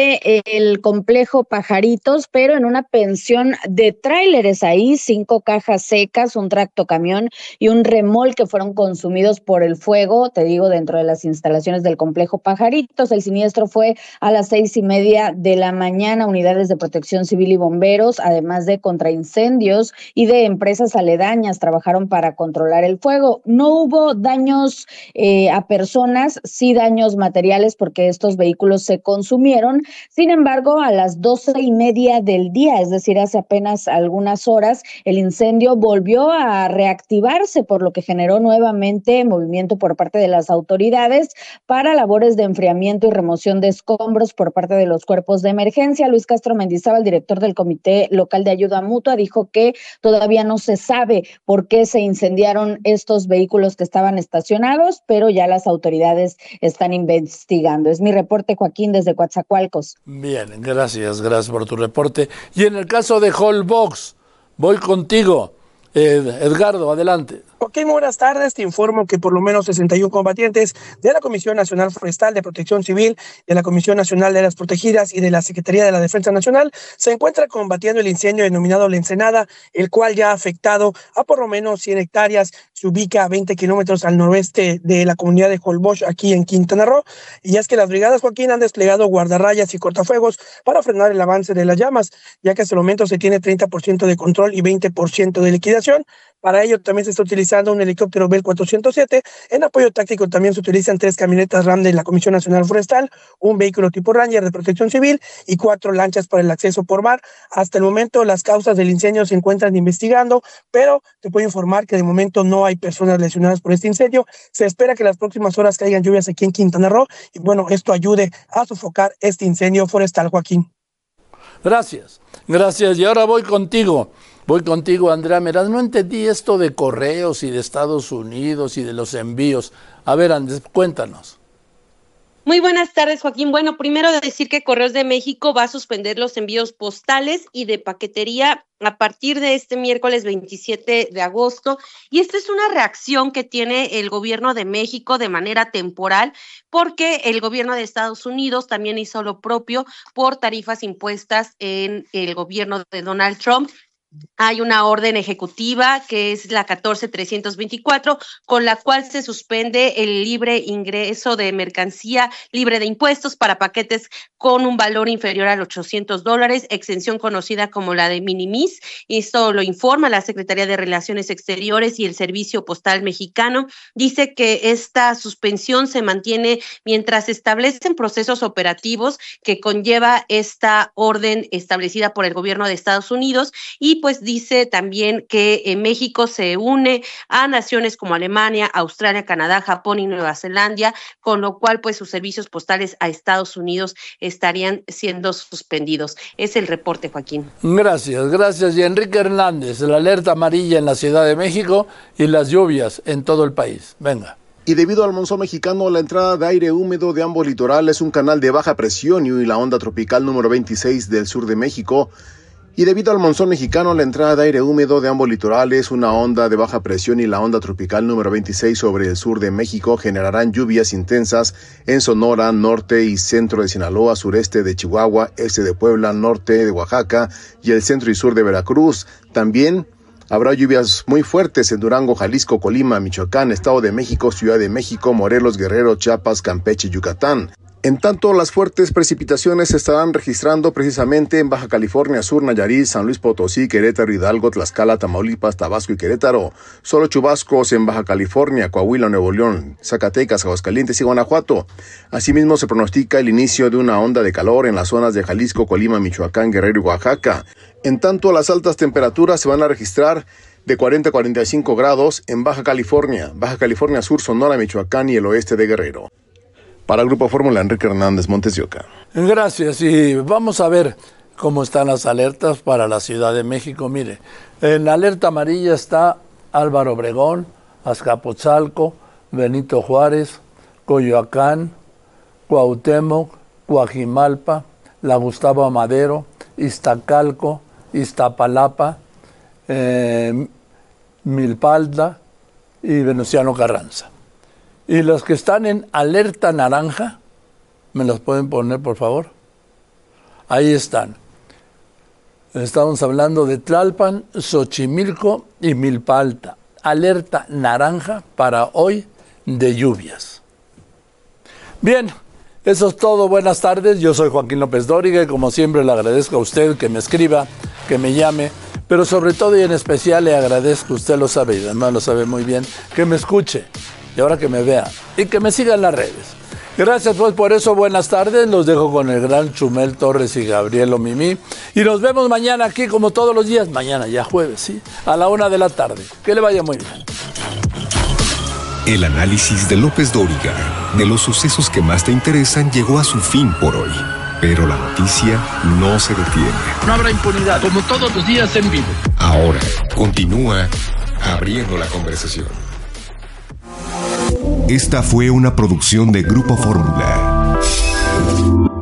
Speaker 19: del complejo Pajaritos, pero en una pensión de tráileres ahí, 5 cajas secas, un tractocamión y un remolque fueron consumidos por el fuego, te digo, dentro de las instalaciones del complejo Pajaritos. El siniestro fue a las 6:30 de la mañana. Unidades de protección civil y bomberos, además de contraincendios y de empresas aledañas, trabajaron para controlar el fuego. No hubo daños a personas, sí daños materiales porque estos vehículos se consumieron. Sin embargo, a las 12:30 del día, es decir, hace apenas algunas horas, el incendio volvió a reactivarse, por lo que generó nuevamente movimiento por parte de las autoridades para labores de enfriamiento y remoción de escombros por parte de los cuerpos de emergencia. Luis Castro Mendizábal, director del Comité Local de Ayuda Mutua, dijo que todavía no se sabe por qué se incendiaron estos vehículos que estaban estacionados, pero ya las autoridades están investigando. Es mi reporte, Joaquín, desde Coatzacoalcos.
Speaker 4: Bien, gracias por tu reporte. Y en el caso de Holbox, voy contigo. Edgardo, adelante.
Speaker 24: Joaquín, buenas tardes. Te informo que por lo menos 61 combatientes de la Comisión Nacional Forestal de Protección Civil, de la Comisión Nacional de Áreas Protegidas y de la Secretaría de la Defensa Nacional se encuentran combatiendo el incendio denominado La Ensenada, el cual ya ha afectado a por lo menos 100 hectáreas. Se ubica a 20 kilómetros al noroeste de la comunidad de Holbox, aquí en Quintana Roo. Y es que las brigadas, Joaquín, han desplegado guardarrayas y cortafuegos para frenar el avance de las llamas, ya que hasta el momento se tiene 30% de control y 20% de liquidación. Para ello también se está utilizando un helicóptero Bell 407. En apoyo táctico también se utilizan 3 camionetas RAM de la Comisión Nacional Forestal, un vehículo tipo Ranger de Protección Civil y 4 lanchas para el acceso por mar. Hasta el momento las causas del incendio se encuentran investigando, pero te puedo informar que de momento no hay personas lesionadas por este incendio. Se espera que las próximas horas caigan lluvias aquí en Quintana Roo y bueno, esto ayude a sofocar este incendio forestal, Joaquín.
Speaker 4: Gracias. Y ahora voy contigo, Andrea Meraz. No entendí esto de correos y de Estados Unidos y de los envíos. A ver, Andrés, cuéntanos.
Speaker 3: Muy buenas tardes, Joaquín. Bueno, primero decir que Correos de México va a suspender los envíos postales y de paquetería a partir de este miércoles 27 de agosto. Y esta es una reacción que tiene el gobierno de México de manera temporal, porque el gobierno de Estados Unidos también hizo lo propio por tarifas impuestas en el gobierno de Donald Trump. Hay una orden ejecutiva que es la 14324, con la cual se suspende el libre ingreso de mercancía libre de impuestos para paquetes con un valor inferior a los $800, exención conocida como la de minimis. Esto lo informa la Secretaría de Relaciones Exteriores y el Servicio Postal Mexicano. Dice que esta suspensión se mantiene mientras se establecen procesos operativos que conlleva esta orden establecida por el gobierno de Estados Unidos. Y pues dice también que México se une a naciones como Alemania, Australia, Canadá, Japón y Nueva Zelanda, con lo cual pues sus servicios postales a Estados Unidos estarían siendo suspendidos. Es el reporte, Joaquín.
Speaker 4: Gracias. Y Enrique Hernández, la alerta amarilla en la Ciudad de México y las lluvias en todo el país. Venga.
Speaker 1: Y debido al monzón mexicano, la entrada de aire húmedo de ambos litorales, un canal de baja presión y la onda tropical número 26 del sur de México. Y debido al monzón mexicano, la entrada de aire húmedo de ambos litorales, una onda de baja presión y la onda tropical número 26 sobre el sur de México generarán lluvias intensas en Sonora, norte y centro de Sinaloa, sureste de Chihuahua, este de Puebla, norte de Oaxaca y el centro y sur de Veracruz. También habrá lluvias muy fuertes en Durango, Jalisco, Colima, Michoacán, Estado de México, Ciudad de México, Morelos, Guerrero, Chiapas, Campeche y Yucatán. En tanto, las fuertes precipitaciones se estarán registrando precisamente en Baja California Sur, Nayarit, San Luis Potosí, Querétaro, Hidalgo, Tlaxcala, Tamaulipas, Tabasco y Querétaro. Solo chubascos en Baja California, Coahuila, Nuevo León, Zacatecas, Aguascalientes y Guanajuato. Asimismo, se pronostica el inicio de una onda de calor en las zonas de Jalisco, Colima, Michoacán, Guerrero y Oaxaca. En tanto, las altas temperaturas se van a registrar de 40 a 45 grados en Baja California Sur, Sonora, Michoacán y el oeste de Guerrero. Para el Grupo Fórmula, Enrique Hernández, Montes de Oca.
Speaker 4: Gracias, y vamos a ver cómo están las alertas para la Ciudad de México. Mire, en la alerta amarilla está Álvaro Obregón, Azcapotzalco, Benito Juárez, Coyoacán, Cuauhtémoc, Coajimalpa, la Gustavo Madero, Iztacalco, Iztapalapa, Milpalda y Venustiano Carranza. Y los que están en alerta naranja, ¿me los pueden poner, por favor? Ahí están. Estamos hablando de Tlalpan, Xochimilco y Milpa. Alerta naranja para hoy de lluvias. Bien, eso es todo. Buenas tardes. Yo soy Joaquín López Dóriga y como siempre le agradezco a usted que me escriba, que me llame, pero sobre todo y en especial le agradezco, usted lo sabe y además lo sabe muy bien, que me escuche. Y ahora que me vea y que me siga en las redes. Gracias pues por eso, buenas tardes. Los dejo con el gran Chumel Torres y Gabriel Mimí. Y nos vemos mañana aquí como todos los días. Mañana ya jueves, ¿sí? A la 1 de la tarde. Que le vaya muy bien.
Speaker 2: El análisis de López Dóriga de los sucesos que más te interesan llegó a su fin por hoy. Pero la noticia no se detiene.
Speaker 4: No habrá impunidad, como todos los días en vivo.
Speaker 2: Ahora continúa abriendo la conversación. Esta fue una producción de Grupo Fórmula.